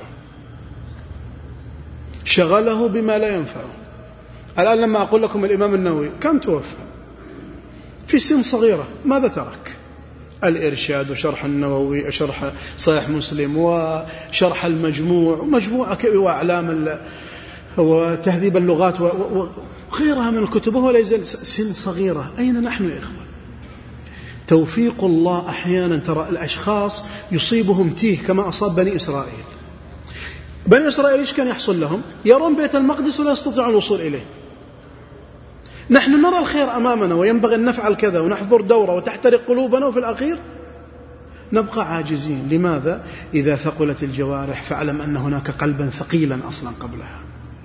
شغله بما لا ينفعه. الآن لما أقول لكم الإمام النووي كم توفى في سن صغيرة، ماذا ترك؟ الإرشاد وشرح النووي، شرح صحيح مسلم وشرح المجموع ومجموعة وأعلام وتهذيب اللغات وغيرها من الكتب، وهو لا يزال سن صغيرة. أين نحن يا إخوان؟ توفيق الله أحيانا ترى الأشخاص يصيبهم تيه كما أصاب بني إسرائيل. بني إسرائيل إيش كان يحصل لهم؟ يرون بيت المقدس ولا يستطيعون الوصول إليه. نحن نرى الخير أمامنا وينبغي أن نفعل كذا ونحضر دورة وتحترق قلوبنا، وفي الأخير نبقى عاجزين. لماذا؟ إذا ثقلت الجوارح فاعلم أن هناك قلبا ثقيلا أصلا قبلها.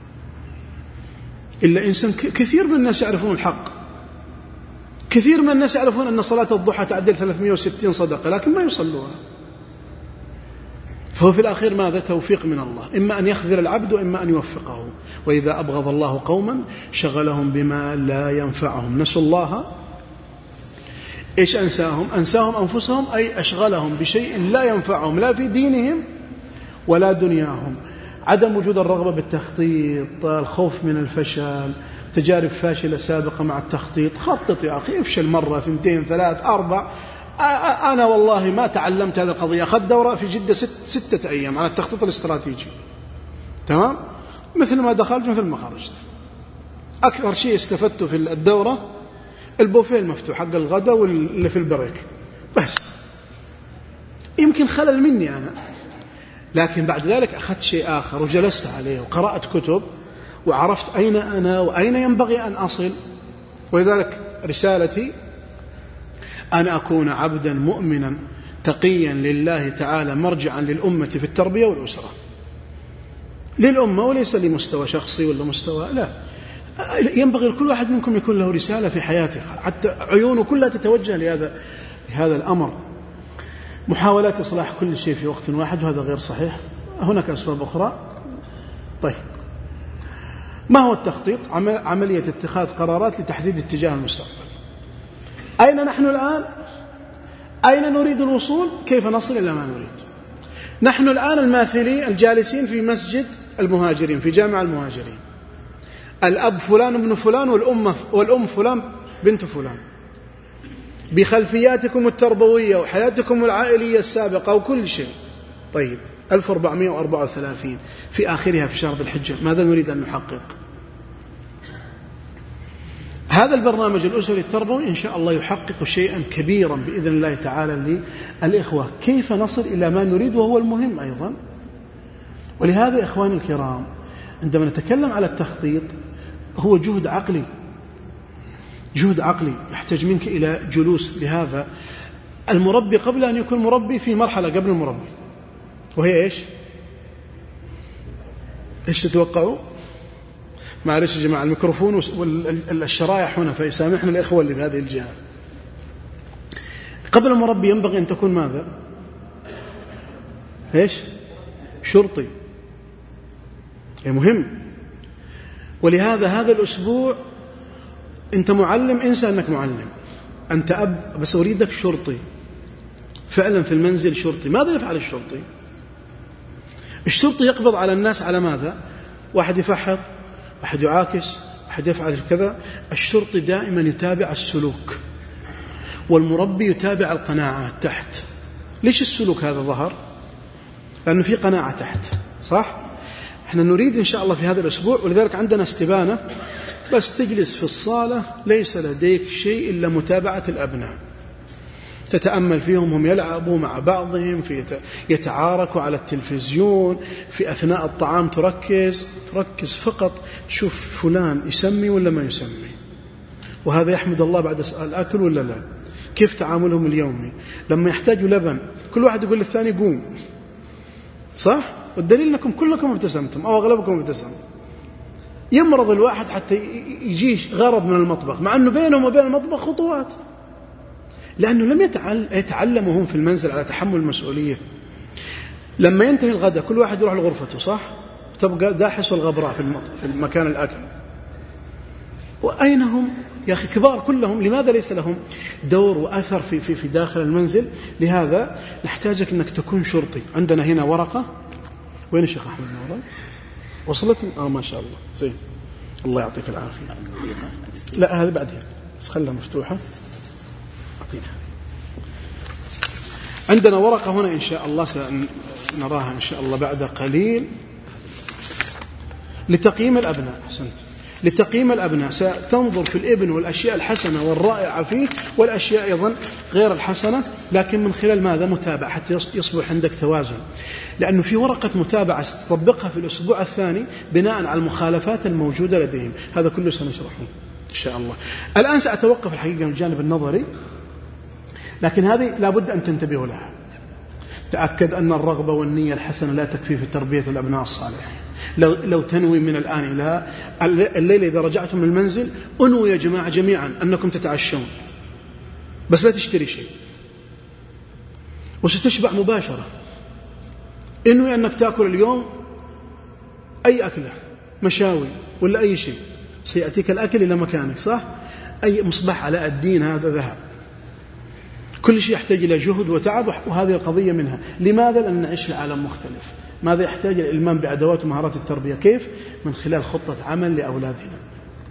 إلا إنسان كثير من الناس يعرفون الحق، كثير من الناس يعرفون أن صلاة الضحى تعدل 360 صدقة، لكن ما يصلوها. فهو في الأخير ماذا؟ توفيق من الله، إما أن يخذل العبد وإما أن يوفقه. وإذا أبغض الله قوما شغلهم بما لا ينفعهم. نسوا الله، إيش أنساهم؟ أنساهم أنفسهم، أي أشغلهم بشيء لا ينفعهم لا في دينهم ولا دنياهم. عدم وجود الرغبة بالتخطيط، الخوف من الفشل، تجارب فاشلة سابقة مع التخطيط. خطط يا أخي، افشل مرة 2 3 4. أنا والله ما تعلمت هذه القضية، أخذت دورة في جدة 6 أيام على التخطيط الاستراتيجي، تمام؟ مثل ما دخلت مثل ما خرجت. أكثر شيء استفدته في الدورة البوفيه المفتوح حق الغداء واللي في البريك بس. يمكن خلل مني أنا، لكن بعد ذلك أخذت شيء آخر وجلست عليه وقرأت كتب وعرفت أين أنا وأين ينبغي أن أصل. ولذلك رسالتي أن أكون عبدا مؤمنا تقيا لله تعالى، مرجعا للأمة في التربية والأسرة، للأمة وليس لمستوى شخصي ولا مستوى، لا، ينبغي لكل واحد منكم يكون له رسالة في حياته، حتى عيونه كلها تتوجه لهذا الأمر. محاولات إصلاح كل شيء في وقت واحد وهذا غير صحيح، هناك أسباب أخرى. طيب، ما هو التخطيط؟ عملية اتخاذ قرارات لتحديد اتجاه المستقبل. أين نحن الآن؟ أين نريد الوصول؟ كيف نصل إلى ما نريد؟ نحن الآن الماثلين الجالسين في مسجد المهاجرين، في جامع المهاجرين، الأب فلان ابن فلان والأم فلان بنت فلان، بخلفياتكم التربوية وحياتكم العائلية السابقة وكل شيء. طيب، 1434 في آخرها في شهر ذي الحجة، ماذا نريد أن نحقق؟ هذا البرنامج الأسري التربوي إن شاء الله يحقق شيئا كبيرا بإذن الله تعالى للإخوة. كيف نصل إلى ما نريد وهو المهم أيضا. ولهذا إخواني الكرام، عندما نتكلم على التخطيط هو جهد عقلي، جهد عقلي يحتاج منك إلى جلوس. لهذا المربي قبل أن يكون مربي في مرحلة قبل المربي، وهي إيش تتوقعوا؟ معلش يا جماعة، الميكروفون والشرايح هنا فيسامحنا الإخوة اللي بهذه الجهة. قبل المربي ينبغي أن تكون ماذا؟ شرطي، مهم. ولهذا هذا الأسبوع أنت معلم، انسى أنك معلم، أنت أب، بس أريدك شرطي فعلا في المنزل. شرطي، ماذا يفعل الشرطي؟ الشرطي يقبض على الناس على ماذا؟ واحد يفحط، واحد يعاكس، واحد يفعل كذا. الشرطي دائما يتابع السلوك، والمربي يتابع القناعات تحت. ليش السلوك هذا ظهر؟ لأنه في قناعة تحت، صح؟ احنا نريد إن شاء الله في هذا الأسبوع، ولذلك عندنا استبانة، بس تجلس في الصالة ليس لديك شيء إلا متابعة الأبناء، تتأمل فيهم هم يلعبوا مع بعضهم، يتعاركوا على التلفزيون، في أثناء الطعام تركز فقط تشوف فلان يسمي ولا ما يسمي، وهذا يحمد الله بعد الأكل ولا لا، كيف تعاملهم اليومي، لما يحتاجوا لبن كل واحد يقول للثاني قوم، صح؟ والدليل أنكم كلكم ابتسمتم أو أغلبكم ابتسم. يمرض الواحد حتى يجيش غرض من المطبخ، مع أنه بينهم وبين المطبخ خطوات، لأنه لم يتعلموا هم في المنزل على تحمل المسؤولية. لما ينتهي الغداء كل واحد يروح لغرفته، صح؟ تبقى داحس والغبراء في المكان الأكل. وأين هم يا أخي كبار كلهم؟ لماذا ليس لهم دور وأثر في داخل المنزل؟ لهذا نحتاجك أنك تكون شرطي. عندنا هنا ورقة، وين الشيخ أحمد نوران؟ وصلتم؟ ما شاء الله زين، الله يعطيك العافية. لا هذا بعدين، بس خلها مفتوحة. عندنا ورقة هنا إن شاء الله سنراها إن شاء الله بعد قليل لتقييم الأبناء. أحسنت. لتقييم الأبناء ستنظر في الابن والأشياء الحسنة والرائعة فيه والأشياء أيضا غير الحسنة، لكن من خلال ماذا؟ متابعة، حتى يصبح عندك توازن. لأنه في ورقة متابعة ستطبقها في الأسبوع الثاني بناء على المخالفات الموجودة لديهم. هذا كله سنشرحه إن شاء الله. الآن سأتوقف الحقيقة من الجانب النظري، لكن هذه لابد أن تنتبهوا لها. تأكد أن الرغبة والنية الحسنة لا تكفي في تربية الأبناء الصالحين. لو تنوي من الآن إلى الليلة إذا رجعتم من المنزل، انووا يا جماعة جميعا أنكم تتعشون، بس لا تشتري شيء، وستشبع مباشرة. انوي أنك تأكل اليوم أي أكلة، مشاوي ولا أي شيء، سيأتيك الأكل إلى مكانك، صح؟ أي مصباح علاء الدين هذا ذهب. كل شيء يحتاج إلى جهد وتعب، وهذه القضية منها. لماذا؟ لأن نعيش في عالم مختلف. ماذا يحتاج الإلمام بأدوات ومهارات التربية؟ كيف؟ من خلال خطة عمل لأولادنا.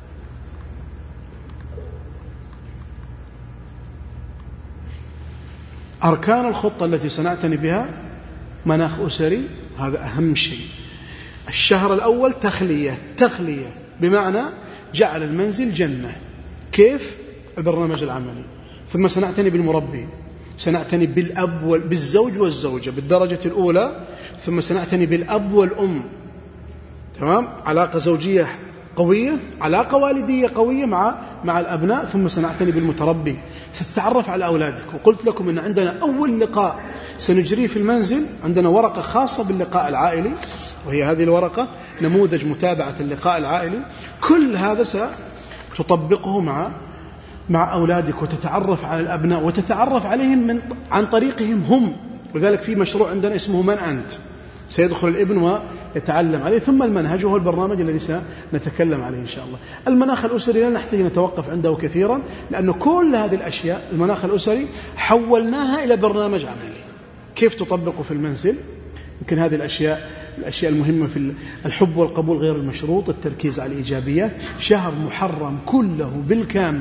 أركان الخطة التي سنعتني بها: مناخ أسري، هذا أهم شيء. الشهر الأول تخلية بمعنى جعل المنزل جنة. كيف؟ البرنامج العملي. ثم سنعتني بالمربي، سنعتني بالأب بالزوج والزوجة بالدرجة الأولى، ثم سنعتني بالأب والأم، تمام؟ علاقة زوجية قوية، علاقة والدية قوية مع الأبناء، ثم سنعتني بالمتربي. ستتعرف على أولادك. وقلت لكم أن عندنا أول لقاء سنجريه في المنزل، عندنا ورقة خاصة باللقاء العائلي، وهي هذه الورقة نموذج متابعة اللقاء العائلي. كل هذا ستطبقه مع أولادك، وتتعرف على الأبناء وتتعرف عليهم عن طريقهم هم. وذلك في مشروع عندنا اسمه من أنت، سيدخل الابن ويتعلم عليه، ثم المنهج وهو البرنامج الذي سنتكلم عليه إن شاء الله. المناخ الأسري لا نحتاج نتوقف عنده كثيرا، لأنه كل هذه الأشياء المناخ الأسري حولناها إلى برنامج عملي. كيف تطبقه في المنزل؟ يمكن هذه الأشياء المهمة في الحب والقبول غير المشروط، التركيز على الإيجابيات. شهر محرم كله بالكامل،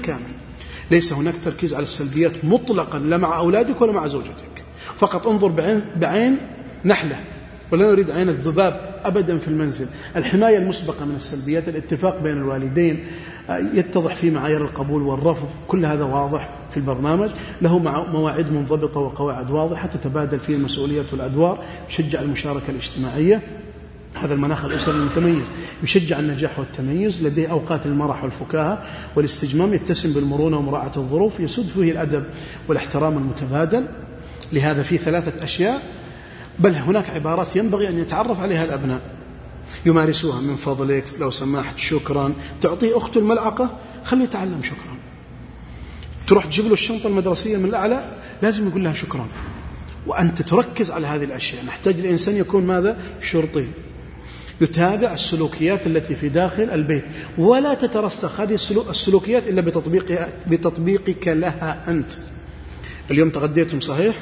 ليس هناك تركيز على السلبيات مطلقا، لا مع أولادك ولا مع زوجتك. فقط انظر بعين نحلة، ولا نريد عين الذباب أبدا في المنزل. الحماية المسبقة من السلبيات، الاتفاق بين الوالدين، يتضح في معايير القبول والرفض، كل هذا واضح في البرنامج، له مواعيد منضبطة وقواعد واضحة تتبادل فيه المسؤوليات والأدوار، يشجع المشاركة الاجتماعية. هذا المناخ الأسري المتميز يشجع النجاح والتميز، لديه أوقات المرح والفكاهة والاستجمام، يتسم بالمرونة ومراعاة الظروف، يسود فيه الأدب والاحترام المتبادل. لهذا فيه 3 أشياء، بل هناك عبارات ينبغي أن يتعرف عليها الأبناء يمارسوها: من فضلك، لو سمحت، شكرا. تعطيه أخته الملعقة، خليه يتعلم شكرا. تروح تجيب له الشنطة المدرسية من الأعلى، لازم يقول لها شكرا. وأنت تركز على هذه الأشياء. نحتاج الإنسان يكون ماذا؟ شرطي، يتابع السلوكيات التي في داخل البيت، ولا تترسخ هذه السلوكيات إلا بتطبيقك لها أنت. اليوم تغديتم صحيح؟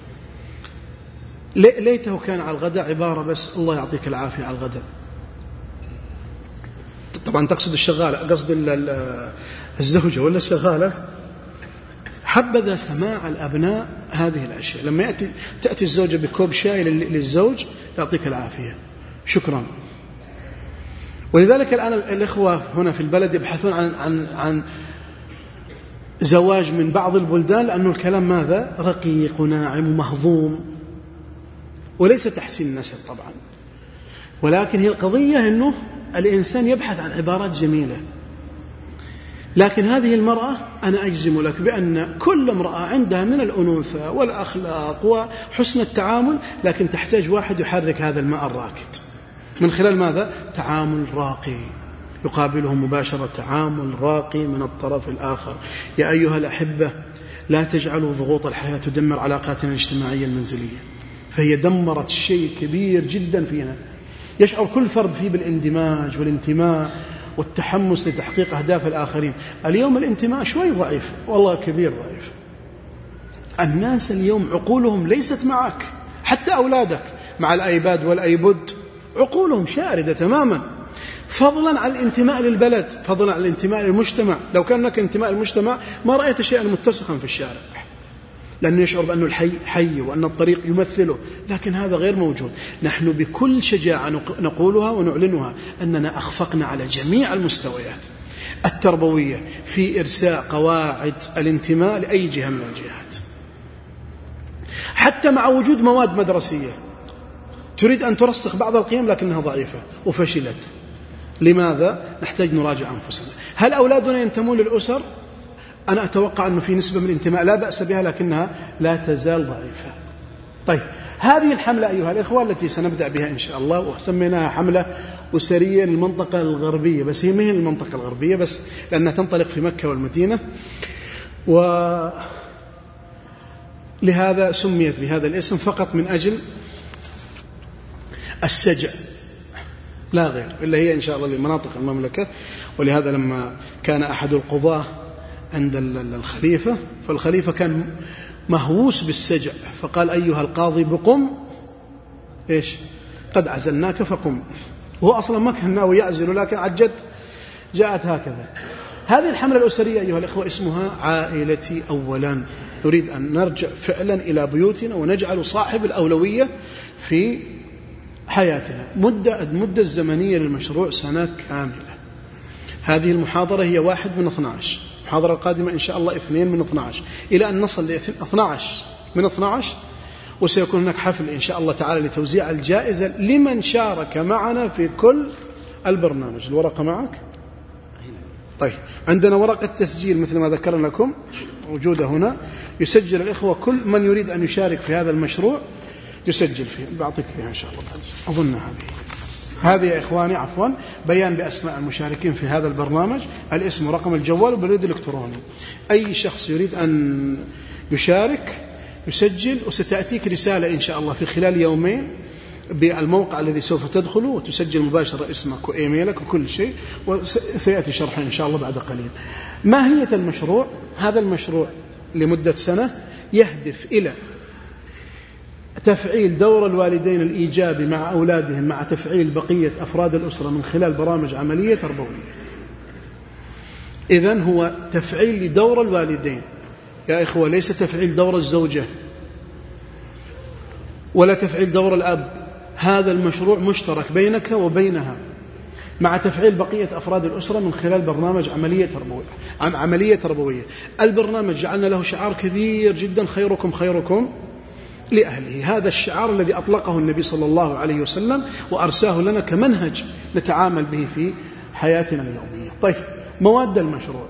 ليته كان على الغداء عبارة بس: الله يعطيك العافية على الغداء. طبعا تقصد الشغالة، قصد الزوجة ولا الشغالة. حبذا سماع الأبناء هذه الأشياء. لما تأتي الزوجة بكوب شاي للزوج: يعطيك العافية، شكرا. ولذلك الآن الإخوة هنا في البلد يبحثون عن زواج من بعض البلدان، لأنه الكلام ماذا؟ رقيق وناعم ومهضوم، وليس تحسين نسب طبعا، ولكن هي القضية أنه الإنسان يبحث عن عبارات جميلة. لكن هذه المرأة أنا أجزم لك بأن كل امرأة عندها من الأنوثة والأخلاق وحسن التعامل، لكن تحتاج واحد يحرك هذا الماء الراكد من خلال ماذا؟ تعامل راقي يقابله مباشرة، تعامل راقي من الطرف الآخر. يا أيها الأحبة، لا تجعلوا ضغوط الحياة تدمر علاقاتنا الاجتماعية المنزلية، فهي دمرت شيء كبير جدا فينا. يشعر كل فرد فيه بالاندماج والانتماء والتحمس لتحقيق أهداف الآخرين. اليوم الانتماء شوي ضعيف، والله كبير ضعيف. الناس اليوم عقولهم ليست معك، حتى أولادك مع الآيباد والأيبود عقولهم شاردة تماما، فضلا عن الانتماء للبلد، فضلا عن الانتماء للمجتمع. لو كان لك انتماء للمجتمع ما رأيت شيئا متسخا في الشارع، لأنه يشعر بأنه الحي حي وأن الطريق يمثله، لكن هذا غير موجود. نحن بكل شجاعة نقولها ونعلنها أننا أخفقنا على جميع المستويات التربوية في إرساء قواعد الانتماء لأي جهة من الجهات، حتى مع وجود مواد مدرسية تريد أن ترسخ بعض القيم لكنها ضعيفة وفشلت. لماذا؟ نحتاج نراجع أنفسنا. هل أولادنا ينتمون للأسر؟ أنا أتوقع أنه في نسبة من الانتماء لا بأس بها، لكنها لا تزال ضعيفة. طيب، هذه الحملة أيها الإخوة التي سنبدأ بها إن شاء الله، وسميناها حملة أسرية للمنطقة الغربية، بس هي ما هي المنطقة الغربية بس، لأنها تنطلق في مكة والمدينة، ولهذا سميت بهذا الاسم فقط من أجل السجع لا غير، إلا هي إن شاء الله لمناطق المملكة. ولهذا لما كان أحد القضاة عند الخليفة، فالخليفة كان مهووس بالسجع، فقال أيها القاضي بقم إيش قد عزلناك فقم. وهو أصلا ما كان ناوي يعزل، لكن عجت جاءت هكذا. هذه الحملة الأسرية أيها الإخوة اسمها عائلتي أولا. نريد أن نرجع فعلا إلى بيوتنا ونجعل صاحب الأولوية في حياتنا. المدة الزمنية للمشروع سنة كاملة. هذه المحاضرة هي 1 من 12، المحاضرة القادمة إن شاء الله 2 من 12، إلى أن نصل ل 12 من 12، وسيكون هناك حفل إن شاء الله تعالى لتوزيع الجائزة لمن شارك معنا في كل البرنامج. الورقة معك؟ طيب، عندنا ورقة تسجيل مثل ما ذكرنا لكم موجودة هنا، يسجل الإخوة كل من يريد أن يشارك في هذا المشروع يسجل فيه. بعطيك فيها إن شاء الله بعد. أظن هذه يا إخواني عفوا بيان بأسماء المشاركين في هذا البرنامج، الاسم ورقم الجوال وبريد إلكتروني. أي شخص يريد أن يشارك يسجل، وستأتيك رسالة إن شاء الله في خلال يومين بالموقع الذي سوف تدخله، وتسجل مباشرة اسمك وإيميلك وكل شيء، وسيأتي شرحه إن شاء الله بعد قليل. ماهية المشروع؟ هذا المشروع لمدة سنة يهدف إلى تفعيل دور الوالدين الإيجابي مع أولادهم، مع تفعيل بقية أفراد الأسرة من خلال برامج عملية تربوية. إذن هو تفعيل لدور الوالدين يا إخوة، ليس تفعيل دور الزوجة ولا تفعيل دور الأب. هذا المشروع مشترك بينك وبينها، مع تفعيل بقية أفراد الأسرة من خلال برنامج عملية تربوية. البرنامج جعلنا له شعار كبير جدا: خيركم خيركم لأهله. هذا الشعار الذي أطلقه النبي صلى الله عليه وسلم وأرساه لنا كمنهج نتعامل به في حياتنا اليومية. طيب، مواد المشروع: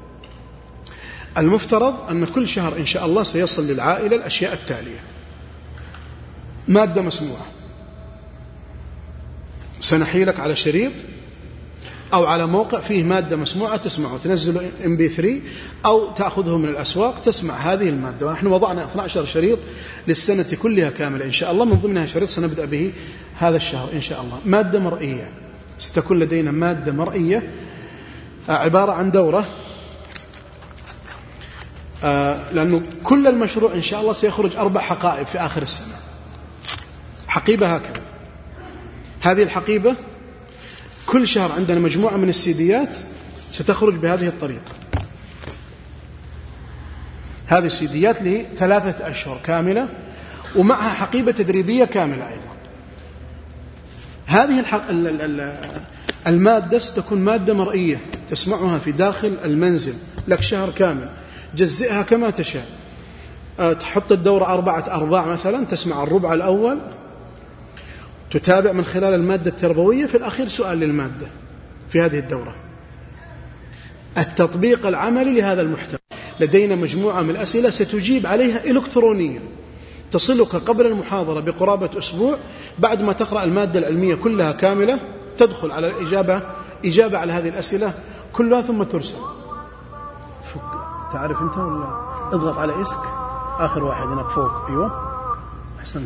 المفترض أن كل شهر إن شاء الله سيصل للعائلة الأشياء التالية: مادة مسموعة، سنحيلك على شريط أو على موقع فيه مادة مسموعة تسمعه، تنزل MP3 أو تأخذه من الأسواق تسمع هذه المادة. ونحن وضعنا 12 شريط للسنة كلها كاملة إن شاء الله، من ضمنها شريط سنبدأ به هذا الشهر إن شاء الله. مادة مرئية، ستكون لدينا مادة مرئية عبارة عن دورة، لأنه كل المشروع إن شاء الله سيخرج 4 حقائب في آخر السنة. حقيبة هكذا، هذه الحقيبة كل شهر عندنا مجموعة من السيديات ستخرج بهذه الطريقة. هذه السيديات ل3 أشهر كاملة، ومعها حقيبة تدريبية كاملة أيضا. هذه المادة ستكون مادة مرئية تسمعها في داخل المنزل لك شهر كامل، جزئها كما تشاء. تحط الدورة 4 أرباع مثلا، تسمع الربع الأول، تتابع من خلال المادة التربوية، في الأخير سؤال للمادة في هذه الدورة. التطبيق العملي لهذا المحتوى، لدينا مجموعة من الأسئلة ستجيب عليها إلكترونيا، تصلك قبل المحاضرة بقرابة أسبوع. بعد ما تقرأ المادة العلمية كلها كاملة تدخل على إجابة على هذه الأسئلة كلها ثم ترسل. تعرف أنت ولا اضغط على إسك آخر واحد هناك فوق. أيوة أحسنت.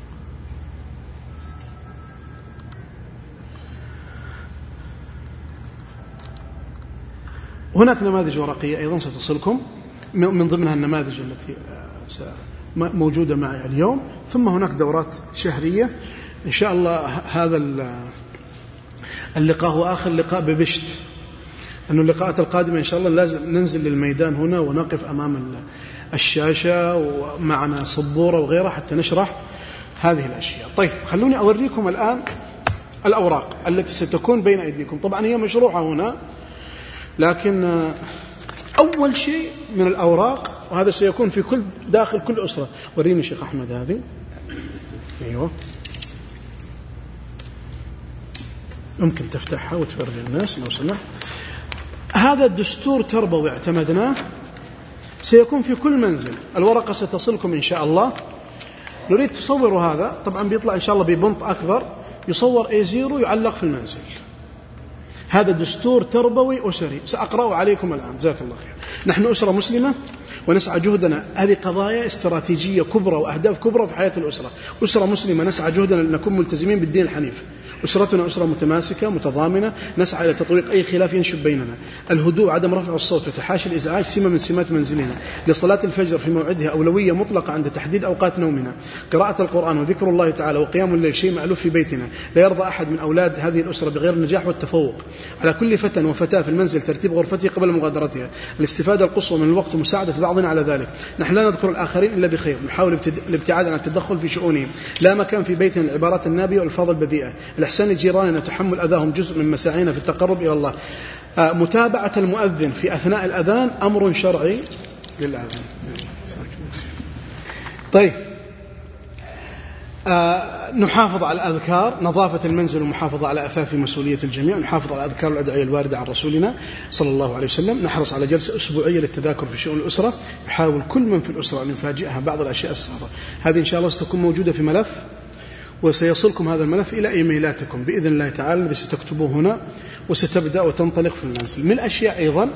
هناك نماذج ورقية أيضا ستصلكم، من ضمنها النماذج التي موجودة معي اليوم. ثم هناك دورات شهرية إن شاء الله. هذا اللقاء هو آخر لقاء ببشت، أنه اللقاءات القادمة إن شاء الله لازم ننزل للميدان هنا ونقف أمام الشاشة ومعنا سبورة وغيرها حتى نشرح هذه الأشياء. طيب خلوني أوريكم الآن الأوراق التي ستكون بين أيديكم. طبعا هي مشروعة هنا، لكن أول شيء من الأوراق، وهذا سيكون في داخل كل أسرة. وريني شيخ أحمد هذه. أيوة ممكن تفتحها وتوري الناس لو سمحت. هذا الدستور تربوي اعتمدناه، سيكون في كل منزل. الورقة ستصلكم إن شاء الله. نريد تصوروا هذا، طبعا بيطلع إن شاء الله ببنط أكبر، يصور A0 يعلق في المنزل. هذا دستور تربوي أسري سأقرأه عليكم الآن. جزاك الله خير. نحن أسرة مسلمة ونسعى جهدنا، هذه قضايا استراتيجية كبرى وأهداف كبرى في حياة الأسرة. أسرة مسلمة نسعى جهدنا لنكون ملتزمين بالدين الحنيف. أسرتنا أسرة متماسكة متضامنة، نسعى إلى تطويق أي خلاف ينشب بيننا. الهدوء، عدم رفع الصوت وتحاشي الإزعاج سمة من سمات منزلنا. لصلاة الفجر في موعدها أولوية مطلقة عند تحديد أوقات نومنا. قراءة القرآن وذكر الله تعالى وقيام الليل شيء مألوف في بيتنا. لا يرضى أحد من أولاد هذه الأسرة بغير النجاح والتفوق. على كل فتى وفتاة في المنزل ترتيب غرفته قبل مغادرتها، الاستفادة القصوى من الوقت ومساعدة بعضنا على ذلك. نحن لا نذكر الآخرين إلا بخير، نحاول الابتعاد عن التدخل في شؤونهم. لا مكان في بيتنا العبارات النابية والألفاظ البذيئة. الإحسان لجيراننا، تحمل أذاهم جزء من مساعينا في التقرب إلى الله. متابعة المؤذن في أثناء الأذان أمر شرعي للأذان. طيب نحافظ على الأذكار، نظافة المنزل والمحافظة على أثاث مسؤولية الجميع. نحافظ على الأذكار والأدعية الواردة عن رسولنا صلى الله عليه وسلم. نحرص على جلسة أسبوعية للتذاكر في شؤون الأسرة. يحاول كل من في الأسرة أن يفاجئها بعض الأشياء الصعبة. هذه إن شاء الله ستكون موجودة في ملف، وسيصلكم هذا الملف إلى إيميلاتكم بإذن الله تعالى الذي ستكتبوه هنا، وستبدأ وتنطلق في المنزل. من الأشياء أيضا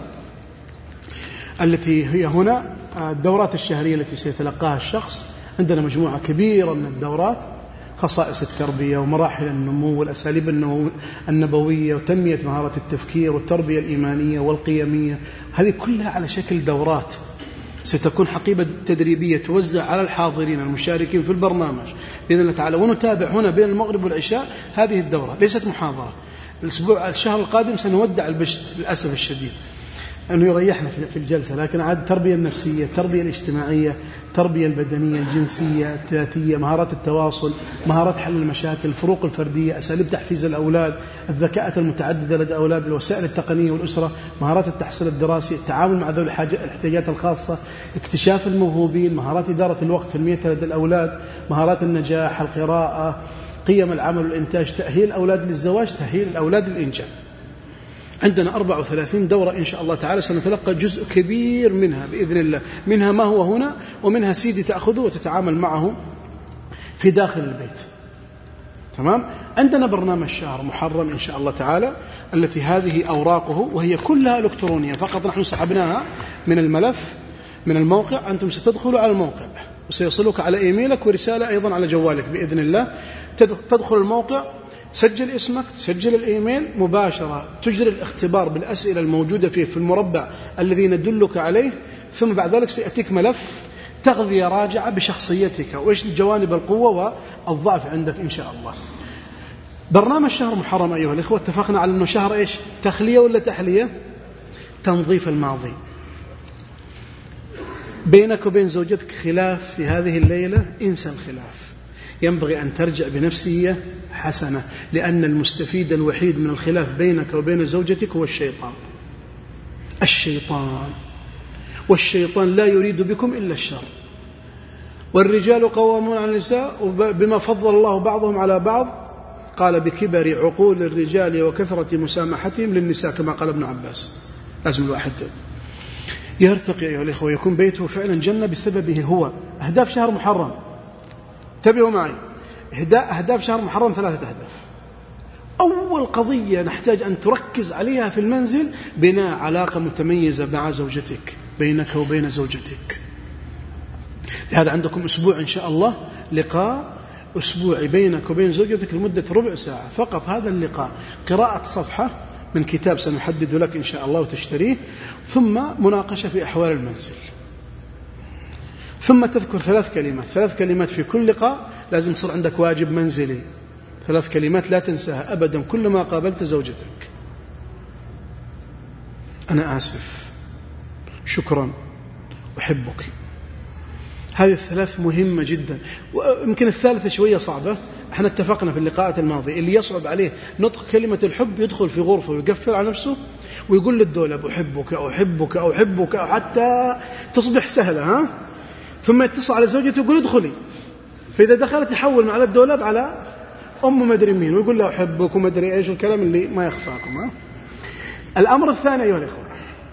التي هي هنا الدورات الشهرية التي سيتلقاها الشخص. عندنا مجموعة كبيرة من الدورات، خصائص التربية ومراحل النمو والأساليب النبوية وتنمية مهارة التفكير والتربية الإيمانية والقيمية. هذه كلها على شكل دورات ستكون حقيبة تدريبية توزع على الحاضرين المشاركين في البرنامج بإذن الله تعالى. ونتابع هنا بين المغرب والعشاء هذه الدورة، ليست محاضرة. الشهر القادم سنودع البشت للأسف الشديد، أنه يريحنا في الجلسة، لكن عاد التربية النفسية، التربية الاجتماعية، التربية البدنية، الجنسية، الذاتية، مهارات التواصل، مهارات حل المشاكل، الفروق الفردية، أساليب تحفيز الأولاد، الذكاءات المتعددة لدى أولاد، الوسائل التقنية والأسرة، مهارات التحصيل الدراسي، التعامل مع ذوي الاحتياجات الخاصة، اكتشاف الموهوبين، مهارات إدارة الوقت في تنمية لدى الأولاد، مهارات النجاح، القراءة، قيم العمل والإنتاج، تأهيل الأولاد للزواج، تأهيل الأولاد للإنجاب. عندنا 34 دورة إن شاء الله تعالى، سنتلقى جزء كبير منها بإذن الله، منها ما هو هنا، ومنها سيدي تأخذه وتتعامل معه في داخل البيت. تمام؟ عندنا برنامج شهر محرم إن شاء الله تعالى، التي هذه أوراقه وهي كلها إلكترونية، فقط نحن سحبناها من الملف من الموقع. أنتم ستدخلوا على الموقع وسيصلك على إيميلك ورسالة أيضا على جوالك بإذن الله. تدخل الموقع، سجل اسمك، تسجل الإيميل مباشرة، تجري الاختبار بالأسئلة الموجودة فيه في المربع الذي ندلك عليه، ثم بعد ذلك سيأتيك ملف تغذية راجعة بشخصيتك وإيش جوانب القوة والضعف عندك إن شاء الله. برنامج شهر محرم أيها الإخوة، اتفقنا على أنه شهر إيش؟ تخلية ولا تحلية؟ تنظيف الماضي. بينك وبين زوجتك خلاف في هذه الليلة، انسى الخلاف. ينبغي أن ترجع بنفسية حسنة، لأن المستفيد الوحيد من الخلاف بينك وبين زوجتك هو الشيطان، والشيطان لا يريد بكم إلا الشر. والرجال قوامون على النساء بما فضل الله بعضهم على بعض، قال بكبر عقول الرجال وكثرة مسامحتهم للنساء، كما قال ابن عباس. لازم الواحد يرتقي أيها الإخوة، يكون بيته فعلا جنة بسببه هو. أهداف شهر محرم، انتبهوا معي، أهداف شهر محرم 3 أهداف. أول قضية نحتاج أن تركز عليها في المنزل بناء علاقة متميزة مع زوجتك، بينك وبين زوجتك. لهذا عندكم أسبوع إن شاء الله لقاء أسبوعي بينك وبين زوجتك لمدة ربع ساعة فقط. هذا اللقاء قراءة صفحة من كتاب سنحدد لك إن شاء الله وتشتريه، ثم مناقشة في أحوال المنزل، ثم تذكر 3 كلمات في كل لقاء. لازم يصير عندك واجب منزلي، 3 كلمات لا تنساها أبدا كلما قابلت زوجتك: أنا آسف، شكرا، أحبك. هذه ال3 مهمة جدا. ويمكن الثالثة شوية صعبة، احنا اتفقنا في اللقاءات الماضية اللي يصعب عليه نطق كلمة الحب يدخل في غرفة ويقفل على نفسه ويقول للدولاب أحبك أحبك أحبك، حتى تصبح سهلة، ثم يتصل على زوجته ويقول ادخلي، فإذا دخلت يحول على الدولاب على مدري مين ويقول له أحبك ومدري إيش، الكلام اللي ما يخفاكم. الأمر الثاني أيها الإخوة،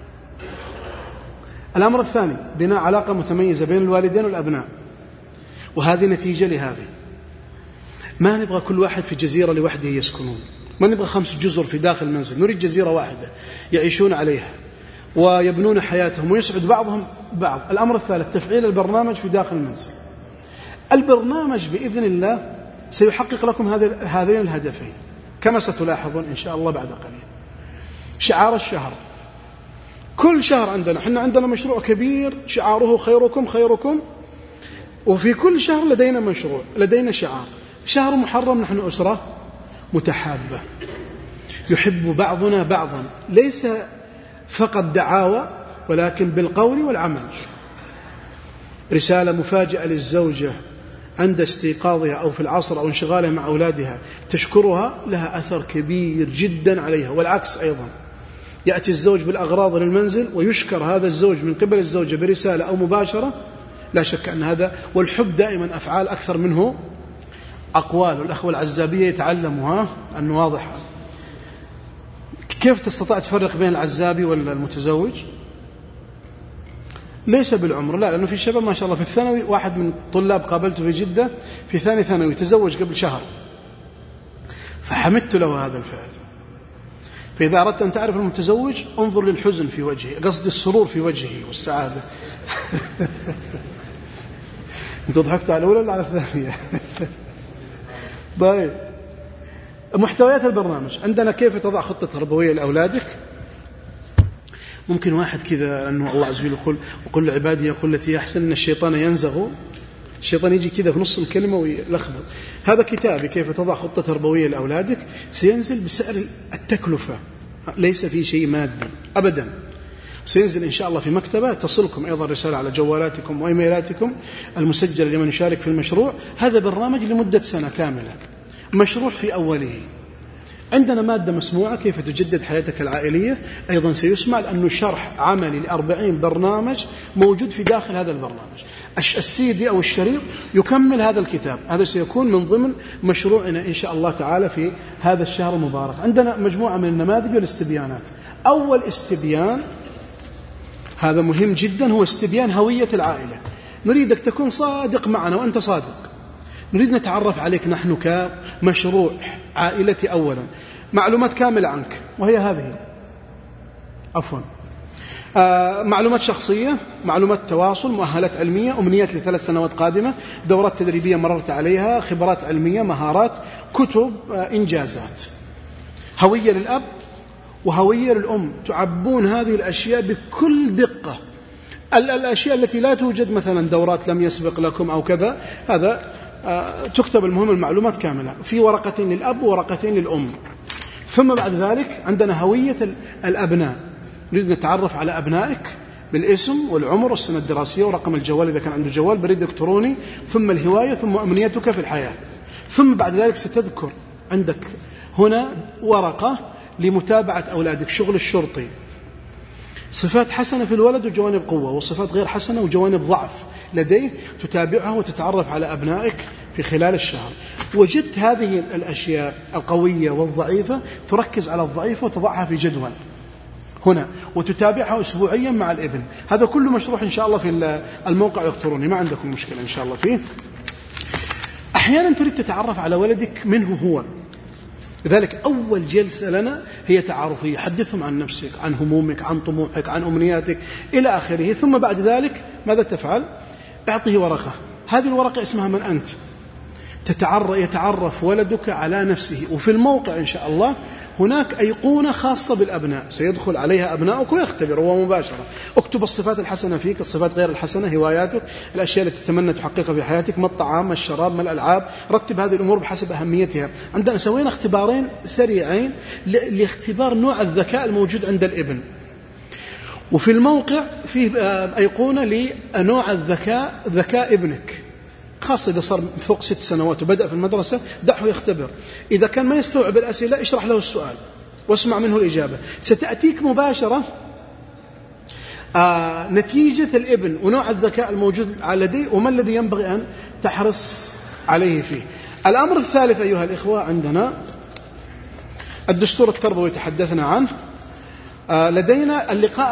الأمر الثاني بناء علاقة متميزة بين الوالدين والأبناء، وهذه نتيجة لهذه. ما نبغى كل واحد في جزيرة لوحده يسكنون، ما نبغى 5 جزر في داخل المنزل، نريد جزيرة واحدة يعيشون عليها ويبنون حياتهم ويسعد بعضهم بعض. الأمر الثالث تفعيل البرنامج في داخل المنزل. البرنامج بإذن الله سيحقق لكم هذين الهدفين كما ستلاحظون إن شاء الله بعد قليل. شعار الشهر، كل شهر عندنا مشروع كبير شعاره خيركم خيركم، وفي كل شهر لدينا مشروع، لدينا شعار. شهر محرم نحن أسرة متحابة يحب بعضنا بعضا، ليس فقط دعاوى ولكن بالقول والعمل. رسالة مفاجئة للزوجة عند استيقاظها أو في العصر أو انشغالها مع أولادها تشكرها، لها أثر كبير جدا عليها، والعكس أيضا. يأتي الزوج بالأغراض للمنزل ويشكر هذا الزوج من قبل الزوجة برسالة أو مباشرة، لا شك أن هذا، والحب دائما أفعال أكثر منه أقوال. والأخوة العزابية يتعلموا أنه واضح. كيف تستطيع تفرق بين العزابي والمتزوج؟ ليس بالعمر، لا، لأنه في شباب ما شاء الله في الثانوي، واحد من طلاب قابلته في جدة في ثاني ثانوي تزوج قبل شهر، فحمدت له هذا الفعل. فإذا أردت أن تعرف المتزوج انظر للحزن في وجهه، قصد السرور في وجهه والسعادة. أنت ضحكت على الأولى ولا على الثانية؟ طيب، محتويات البرنامج عندنا: كيف تضع خطة تربوية لأولادك. ممكن واحد كذا، أنه الله عز وجل يقول وقل لعبادي يقول التي أحسن إن الشيطان ينزغ، الشيطان يجي كذا في نص الكلمة ويلخبط. هذا كتابي كيف تضع خطة تربوية لأولادك، سينزل بسعر التكلفة، ليس في شيء مادي أبدا. سينزل إن شاء الله في مكتبة، تصلكم أيضا رسالة على جوالاتكم وإيميلاتكم المسجلة لمن يشارك في المشروع. هذا برنامج لمدة سنة كاملة، مشروع في أوله. عندنا مادة مسموعة كيف تجدد حياتك العائلية، أيضا سيسمع، لأنه شرح عملي ل40 برنامج موجود في داخل هذا البرنامج. السيدي أو الشريط يكمل هذا الكتاب. هذا سيكون من ضمن مشروعنا إن شاء الله تعالى في هذا الشهر المبارك. عندنا مجموعة من النماذج والاستبيانات. أول استبيان، هذا مهم جدا، هو استبيان هوية العائلة. نريدك تكون صادق معنا وأنت صادق. نريد نتعرف عليك نحن كمشروع عائلتي. أولا معلومات كاملة عنك، وهي هذه، معلومات شخصية، معلومات تواصل، مؤهلات علمية، أمنيات ل3 سنوات قادمة، دورات تدريبية مررت عليها، خبرات علمية، مهارات، كتب، إنجازات. هوية للأب وهوية للأم، تعبون هذه الأشياء بكل دقة. الأشياء التي لا توجد، مثلا دورات لم يسبق لكم أو كذا، هذا تكتب المهم المعلومات كاملة في ورقتين للأب وورقتين للأم. ثم بعد ذلك عندنا هوية الأبناء، نريد نتعرف على أبنائك بالاسم والعمر والسنة الدراسية ورقم الجوال إذا كان عنده جوال، بريد إلكتروني، ثم الهواية، ثم أمنيتك في الحياة. ثم بعد ذلك ستذكر عندك هنا ورقة لمتابعة أولادك، شغل الشرطي، صفات حسنة في الولد وجوانب قوة، وصفات غير حسنة وجوانب ضعف لديه، تتابعها وتتعرف على أبنائك في خلال الشهر. وجدت هذه الأشياء القوية والضعيفة، تركز على الضعيفة وتضعها في جدول هنا وتتابعها أسبوعيا مع الابن. هذا كله مشروح إن شاء الله في الموقع الإلكتروني، ما عندكم مشكلة إن شاء الله فيه. أحيانا تريد تتعرف على ولدك منه هو، لذلك أول جلسة لنا هي تعارفية، حدثهم عن نفسك، عن همومك، عن طموحك، عن أمنياتك إلى آخره. ثم بعد ذلك ماذا تفعل؟ أعطيه ورقة، هذه الورقة اسمها من أنت، يتعرف ولدك على نفسه. وفي الموقع إن شاء الله هناك أيقونة خاصة بالأبناء، سيدخل عليها أبنائك ويختبر هو مباشرة. اكتب الصفات الحسنة فيك، الصفات غير الحسنة، هواياتك، الأشياء التي تتمنى تحققها في حياتك، ما الطعام، ما الشراب، ما الألعاب. رتب هذه الأمور بحسب أهميتها. عندنا سوينا اختبارين سريعين لاختبار نوع الذكاء الموجود عند الابن. وفي الموقع فيه أيقونة لنوع ذكاء ابنك، خاصة إذا صار فوق 6 سنوات وبدأ في المدرسة، دعه يختبر. إذا كان ما يستوعب الأسئلة اشرح له السؤال واسمع منه الإجابة. ستأتيك مباشرة نتيجة الابن ونوع الذكاء الموجود لديه وما الذي ينبغي أن تحرص عليه فيه. الأمر الثالث أيها الإخوة، عندنا الدستور التربوي تحدثنا عنه. لدينا اللقاء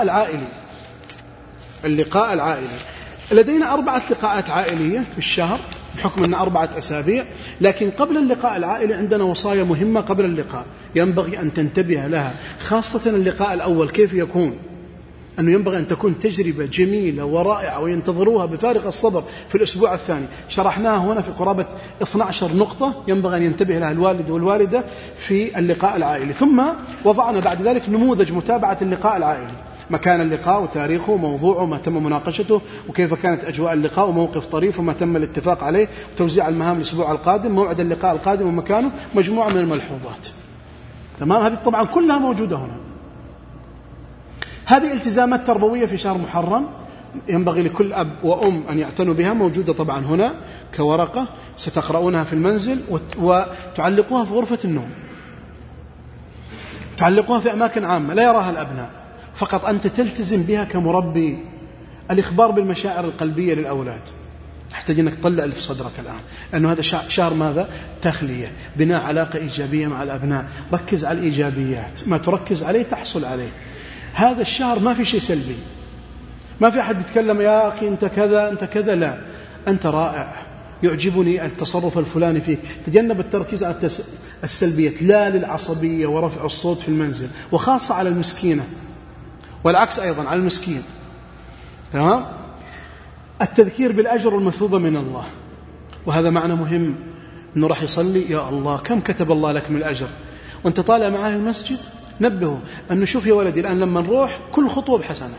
العائلي. لدينا 4 لقاءات عائلية في الشهر بحكم أن 4 أسابيع. لكن قبل اللقاء العائلي عندنا وصايا مهمة قبل اللقاء ينبغي أن تنتبه لها، خاصة اللقاء الأول كيف يكون؟ أنه ينبغي أن تكون تجربة جميلة ورائعة وينتظروها بفارغ الصبر في الأسبوع الثاني. شرحناها هنا في قرابة 12 نقطة ينبغي أن ينتبه لها الوالد والوالدة في اللقاء العائلي. ثم وضعنا بعد ذلك نموذج متابعة اللقاء العائلي، مكان اللقاء وتاريخه وموضوعه وما تم مناقشته وكيف كانت أجواء اللقاء وموقف طريف وما تم الاتفاق عليه وتوزيع المهام الأسبوع القادم، موعد اللقاء القادم ومكانه، مجموعة من الملحوظات. تمام؟ هذه طبعا كلها موجودة هنا. هذه التزامات تربوية في شهر محرم ينبغي لكل أب وأم أن يعتنوا بها، موجودة طبعا هنا كورقة ستقرؤونها في المنزل وتعلقوها في غرفة النوم، تعلقوها في أماكن عامة لا يراها الأبناء، فقط أنت تلتزم بها كمربي. الإخبار بالمشاعر القلبية للأولاد، أحتاج أنك تطلع اللي في صدرك الآن، لأنه هذا شهر ماذا؟ تخلية، بناء علاقة إيجابية مع الأبناء. ركز على الإيجابيات، ما تركز عليه تحصل عليه. هذا الشهر ما في شيء سلبي، ما في أحد يتكلم يا أخي أنت كذا أنت كذا، لا، أنت رائع، يعجبني التصرف الفلاني فيك. تجنب التركيز على السلبيات، لا للعصبية ورفع الصوت في المنزل، وخاصة على المسكينة، والعكس أيضا على المسكين. تمام؟ التذكير بالأجر والمثوبة من الله، وهذا معنى مهم، أنه راح يصلي يا الله كم كتب الله لك من الأجر، وأنت طالع معاه المسجد نبهه أنه شوف يا ولدي الآن لما نروح كل خطوة بحسنة،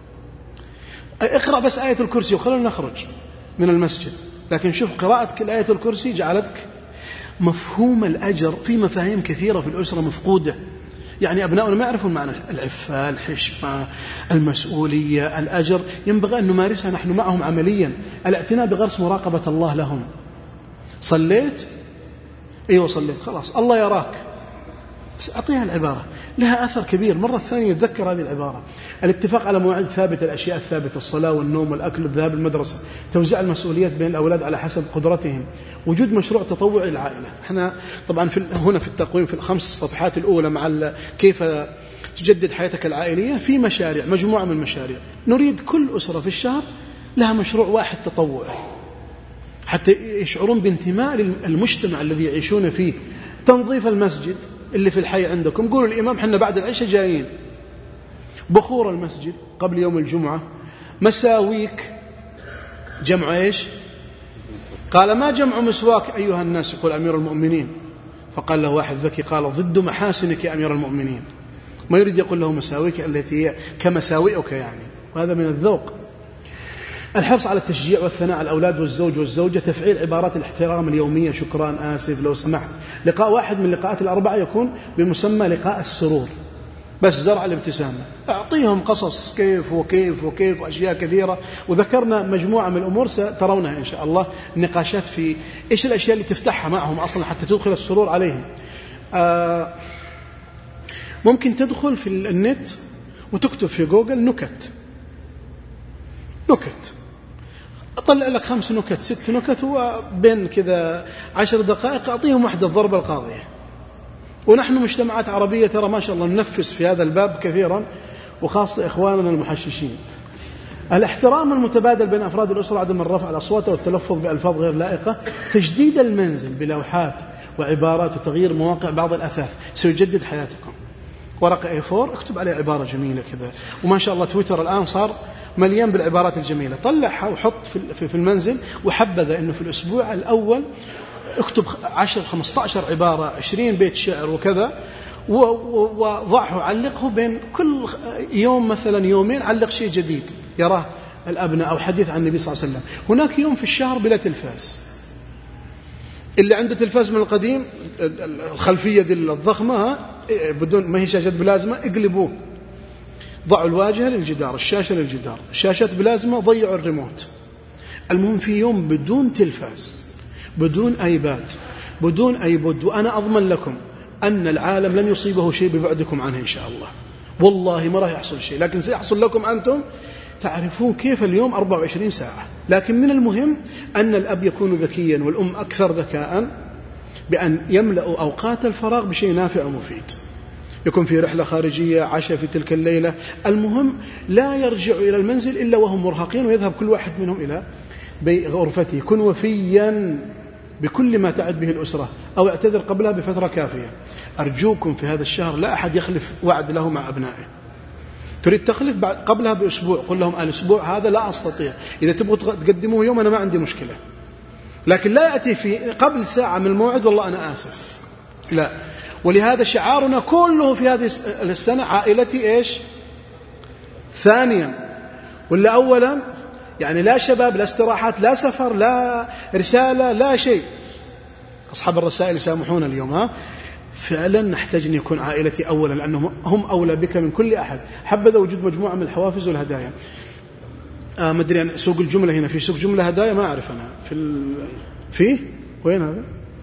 اقرأ بس آية الكرسي وخلونا نخرج من المسجد، لكن شوف قراءتك لآية الكرسي جعلتك مفهوم الأجر. في مفاهيم كثيرة في الأسرة مفقودة، يعني أبناؤنا ما يعرفون معنى العفة، الحشمة، المسؤولية، الأجر، ينبغي أن نمارسها نحن معهم عمليا. الاعتناء بغرس مراقبة الله لهم. صليت؟ أيوة صليت، خلاص الله يراك، أعطيها العبارة، لها أثر كبير. مرة ثانية يتذكر هذه العبارة. الاتفاق على مواعيد ثابتة، الأشياء الثابتة، الصلاة والنوم والأكل والذهاب المدرسة، توزيع المسؤوليات بين الأولاد على حسب قدرتهم، وجود مشروع تطوعي للعائلة. احنا طبعا هنا في التقويم في ال5 صفحات الأولى مع كيف تجدد حياتك العائلية، في مشاريع، مجموعة من المشاريع. نريد كل أسرة في الشهر لها مشروع واحد تطوعي حتى يشعرون بانتماء للمجتمع الذي يعيشون فيه. تنظيف المسجد اللي في الحي عندكم، قولوا الإمام حنا بعد العشاء جايين. بخور المسجد قبل يوم الجمعة. مساويك، جمع إيش؟ قال ما جمع مسواك أيها الناس؟ يقول أمير المؤمنين. فقال له واحد ذكي قال ضد محاسنك يا أمير المؤمنين. ما يريد يقول له مساويك التي هي كمساوئك يعني، وهذا من الذوق. الحرص على التشجيع والثناء على الأولاد والزوج والزوجة، تفعيل عبارات الاحترام اليومية، شكرا، آسف، لو سمحت. لقاء واحد من اللقاءات ال4 يكون بمسمى لقاء السرور، بس زرع الابتسامة. أعطيهم قصص كيف وكيف وكيف وأشياء كثيرة، وذكرنا مجموعة من الأمور سترونها إن شاء الله، نقاشات في إيش الأشياء اللي تفتحها معهم أصلا حتى تدخل السرور عليهم. ممكن تدخل في النت وتكتب في جوجل نكت، أطلع لك 5 نكت 6 نكت، وبين كذا 10 دقائق أعطيهم واحدة الضربة القاضية. ونحن مجتمعات عربية ترى ما شاء الله ننفس في هذا الباب كثيرا، وخاصة إخواننا المحششين. الاحترام المتبادل بين أفراد الأسرة، عدم الرفع الأصوات والتلفظ بألفاظ غير لائقة، تجديد المنزل بلوحات وعبارات وتغيير مواقع بعض الأثاث سيجدد حياتكم. ورقة A4 اكتب عليها عبارة جميلة كذا، وما شاء الله تويتر الآن صار مليان بالعبارات الجميلة، طلعها وحط في المنزل، وحبذا أنه في الأسبوع الأول اكتب 10-15 عبارة، 20 بيت شعر وكذا، وضعه علقه بين كل يوم مثلا يومين، علق شيء جديد يراه الأبناء أو حديث عن النبي صلى الله عليه وسلم. هناك يوم في الشهر بلا تلفاز، اللي عنده تلفاز من القديم الخلفية دي الضخمة بدون ما هي شاشة بلازمة اقلبوه، ضعوا الواجهة للجدار، الشاشة للجدار، الشاشات بلازمة ضيعوا الريموت. المهم في يوم بدون تلفاز، بدون ايباد، بدون ايبود، وأنا أضمن لكم أن العالم لن يصيبه شيء ببعدكم عنه إن شاء الله، والله ما راح يحصل شيء، لكن سيحصل لكم أنتم تعرفون كيف اليوم 24 ساعة. لكن من المهم أن الأب يكون ذكيا والأم أكثر ذكاء بأن يملأوا أوقات الفراغ بشيء نافع ومفيد، يكون في رحلة خارجية، عشاء في تلك الليلة. المهم لا يرجع إلى المنزل إلا وهم مرهقين، ويذهب كل واحد منهم إلى غرفته. كن وفيا بكل ما تعد به الأسرة، أو اعتذر قبلها بفترة كافية. أرجوكم في هذا الشهر لا أحد يخلف وعد له مع أبنائه. تريد تخلف قبلها بأسبوع، قل لهم الأسبوع هذا لا أستطيع، إذا تبغوا تقدموه يوم أنا ما عندي مشكلة، لكن لا يأتي في قبل ساعة من الموعد والله أنا آسف، لا. ولهذا شعارنا كله في هذه السنة عائلتي إيش؟ ثانيا ولا أولا؟ يعني لا شباب، لا استراحات، لا سفر، لا رسالة، لا شيء. أصحاب الرسائل يسامحون اليوم، فعلا نحتاج أن يكون عائلتي أولا، لأنهم هم أولى بك من كل أحد. حبذا وجود مجموعة من الحوافز والهدايا. ما أدري أن سوق الجملة هنا في سوق جملة هدايا، ما أعرف أنا في وين هذا؟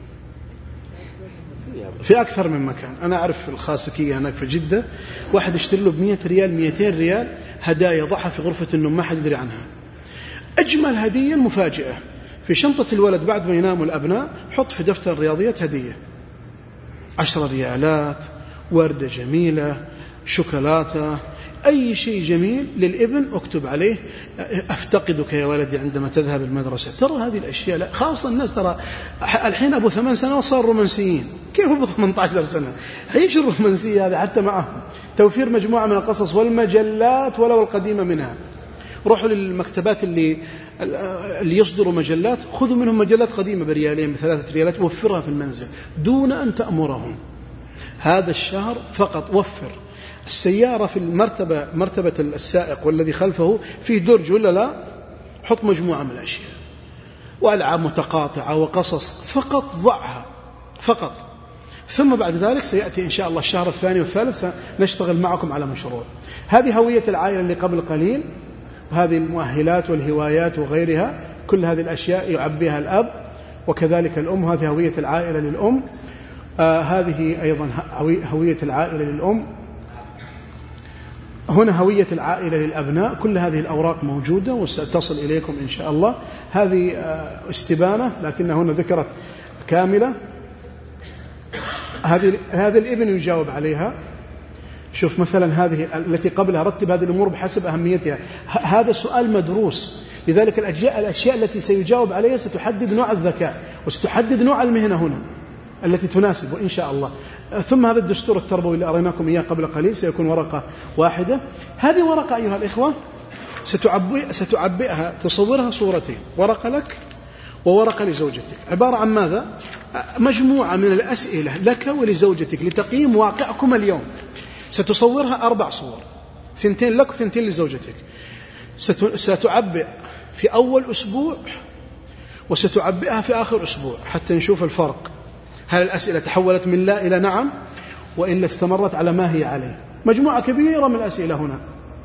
في أكثر من مكان. أنا أعرف الخاسكية هناك في جدة، واحد يشتري له ب100 ريال 200 ريال هدايا، ضعها في غرفة النوم ما حد يدري عنها. أجمل هدية المفاجئة في شنطة الولد بعد ما يناموا الأبناء، حط في دفتر الرياضيات هدية 10 ريالات، وردة جميلة، شوكولاتة، أي شيء جميل للابن اكتب عليه أفتقدك يا ولدي عندما تذهب المدرسة. ترى هذه الأشياء، لا خاصة الناس ترى الحين أبو 8 سنوات صار رومانسيين، كيف أبو 18 سنة عيش الرومانسية هذا حتى معهم. توفير مجموعة من القصص والمجلات ولو القديمة منها. روحوا للمكتبات اللي يصدروا مجلات، خذوا منهم مجلات قديمة بريالين ب3 ريالات، وفرها في المنزل دون أن تأمرهم. هذا الشهر فقط وفر. السيارة في مرتبة السائق والذي خلفه فيه درج ولا لا، حط مجموعة من الأشياء وألعاب متقاطعة وقصص، فقط ضعها فقط. ثم بعد ذلك سيأتي إن شاء الله الشهر الثاني والثالث سنشتغل معكم على مشروع. هذه هوية العائلة اللي قبل قليل، وهذه المؤهلات والهوايات وغيرها، كل هذه الأشياء يعبيها الأب وكذلك الأم. هذه هوية العائلة للأم. هذه أيضا هوية العائلة للأم. هنا هوية العائلة للأبناء. كل هذه الأوراق موجودة وستصل إليكم إن شاء الله. هذه استبانة لكن هنا ذكرت كاملة. هذا الابن يجاوب عليها. شوف مثلا هذه التي قبلها، رتب هذه الأمور بحسب أهميتها. هذا سؤال مدروس، لذلك الأشياء التي سيجاوب عليها ستحدد نوع الذكاء وستحدد نوع المهنة هنا التي تناسبه إن شاء الله. ثم هذا الدستور التربوي اللي أريناكم إياه قبل قليل سيكون ورقة واحدة. هذه ورقة أيها الإخوة ستعبئها، تصورها صورتين، ورقة لك وورقة لزوجتك، عبارة عن ماذا؟ مجموعة من الأسئلة لك ولزوجتك لتقييم واقعكم اليوم. ستصورها 4 صور، 2 لك و2 لزوجتك. ستعبئ في أول أسبوع وستعبئها في آخر أسبوع حتى نشوف الفرق. هل الأسئلة تحولت من لا إلى نعم وإلا استمرت على ما هي عليه؟ مجموعة كبيرة من الأسئلة هنا،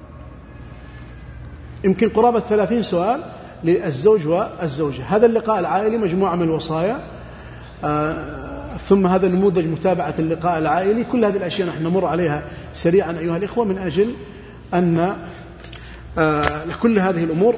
يمكن قرابة 30 سؤال للزوج والزوجة. هذا اللقاء العائلي مجموعة من الوصايا ثم هذا نموذج متابعة اللقاء العائلي. كل هذه الأشياء نحن نمر عليها سريعا أيها الإخوة من أجل أن كل هذه الأمور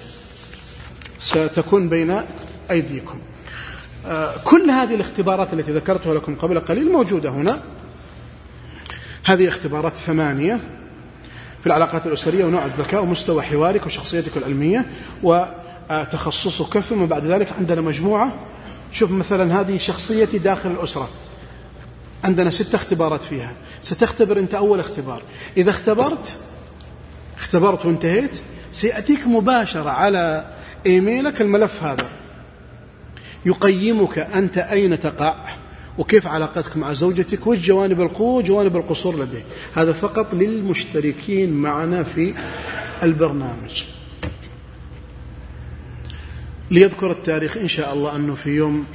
ستكون بين أيديكم. كل هذه الاختبارات التي ذكرتها لكم قبل قليل موجودة هنا. هذه اختبارات 8 في العلاقات الأسرية ونوع الذكاء ومستوى حوارك وشخصيتك العلمية وتخصصك. ثم بعد ذلك عندنا مجموعة، شوف مثلا هذه شخصيتي داخل الأسرة، عندنا 6 اختبارات فيها. ستختبر أنت أول اختبار. إذا اختبرت وانتهيت سيأتيك مباشرة على إيميلك الملف هذا يقيمك أنت أين تقع وكيف علاقتك مع زوجتك وش جوانب القوة وجوانب القصور لديك. هذا فقط للمشتركين معنا في البرنامج. ليذكر التاريخ إن شاء الله أنه في يوم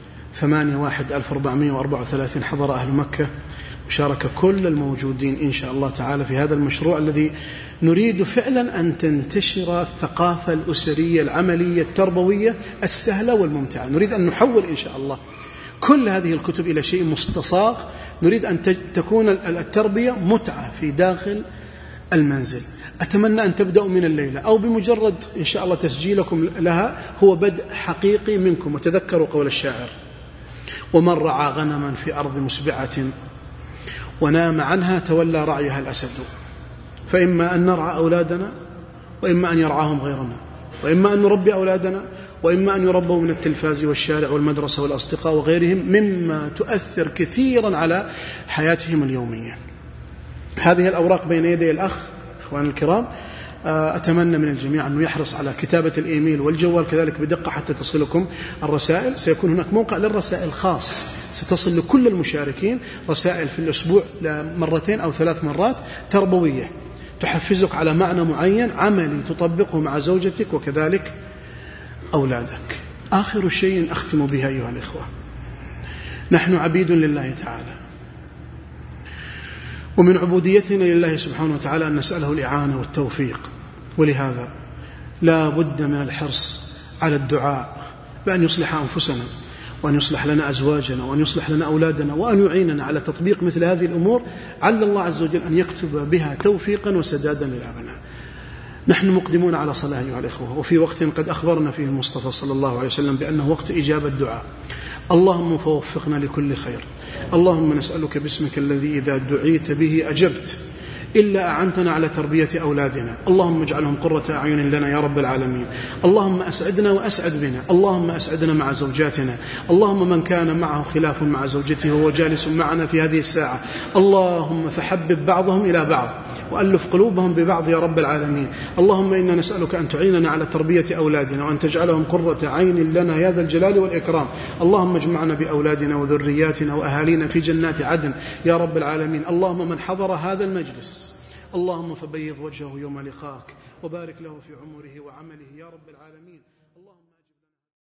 8/1/1434 حضر أهل مكة وشارك كل الموجودين إن شاء الله تعالى في هذا المشروع الذي نريد فعلا أن تنتشر الثقافة الأسرية العملية التربوية السهلة والممتعة. نريد أن نحول إن شاء الله كل هذه الكتب إلى شيء مستصاغ. نريد أن تكون التربية متعة في داخل المنزل. أتمنى أن تبدأوا من الليلة أو بمجرد إن شاء الله تسجيلكم لها هو بدء حقيقي منكم. وتذكروا قول الشاعر: ومن رعى غنما في أرض مسبعة ونام عنها تولى رعيها الأسد. فإما أن نرعى أولادنا وإما أن يرعاهم غيرنا، وإما أن نربي أولادنا وإما أن يربوا من التلفاز والشارع والمدرسة والأصدقاء وغيرهم مما تؤثر كثيرا على حياتهم اليومية. هذه الأوراق بين يدي الأخ إخوان الكرام. أتمنى من الجميع أنه يحرص على كتابة الإيميل والجوال كذلك بدقة حتى تصلكم الرسائل. سيكون هناك موقع للرسائل خاص ستصل لكل المشاركين، رسائل في الأسبوع 2 أو 3 مرات تربوية تحفزك على معنى معين عملي تطبقه مع زوجتك وكذلك أولادك. آخر شيء أختم بها أيها الإخوة، نحن عبيد لله تعالى، ومن عبوديتنا لله سبحانه وتعالى أن نسأله الإعانة والتوفيق. ولهذا لا بد من الحرص على الدعاء بأن يصلح أنفسنا وأن يصلح لنا أزواجنا وأن يصلح لنا أولادنا وأن يعيننا على تطبيق مثل هذه الأمور، عل الله عز وجل أن يكتب بها توفيقا وسدادا للأبناء. نحن مقدمون على صلاة أيها الإخوة، وفي وقت قد أخبرنا فيه المصطفى صلى الله عليه وسلم بأنه وقت إجابة الدعاء. اللهم فوفقنا لكل خير. اللهم نسألك باسمك الذي إذا دعيت به أجبت إلا أعنتنا على تربية أولادنا. اللهم اجعلهم قرة أعين لنا يا رب العالمين. اللهم أسعدنا وأسعد بنا. اللهم أسعدنا مع زوجاتنا. اللهم من كان معه خلاف مع زوجته وهو جالس معنا في هذه الساعة اللهم فحبب بعضهم إلى بعض وألف قلوبهم ببعض يا رب العالمين. اللهم إنا نسألك أن تعيننا على تربية أولادنا وأن تجعلهم قرة عين لنا يا ذا الجلال والإكرام. اللهم اجمعنا بأولادنا وذرياتنا وأهالينا في جنات عدن يا رب العالمين. اللهم من حضر هذا المجلس اللهم فبيض وجهه يوم لقاك وبارك له في عمره وعمله يا رب العالمين.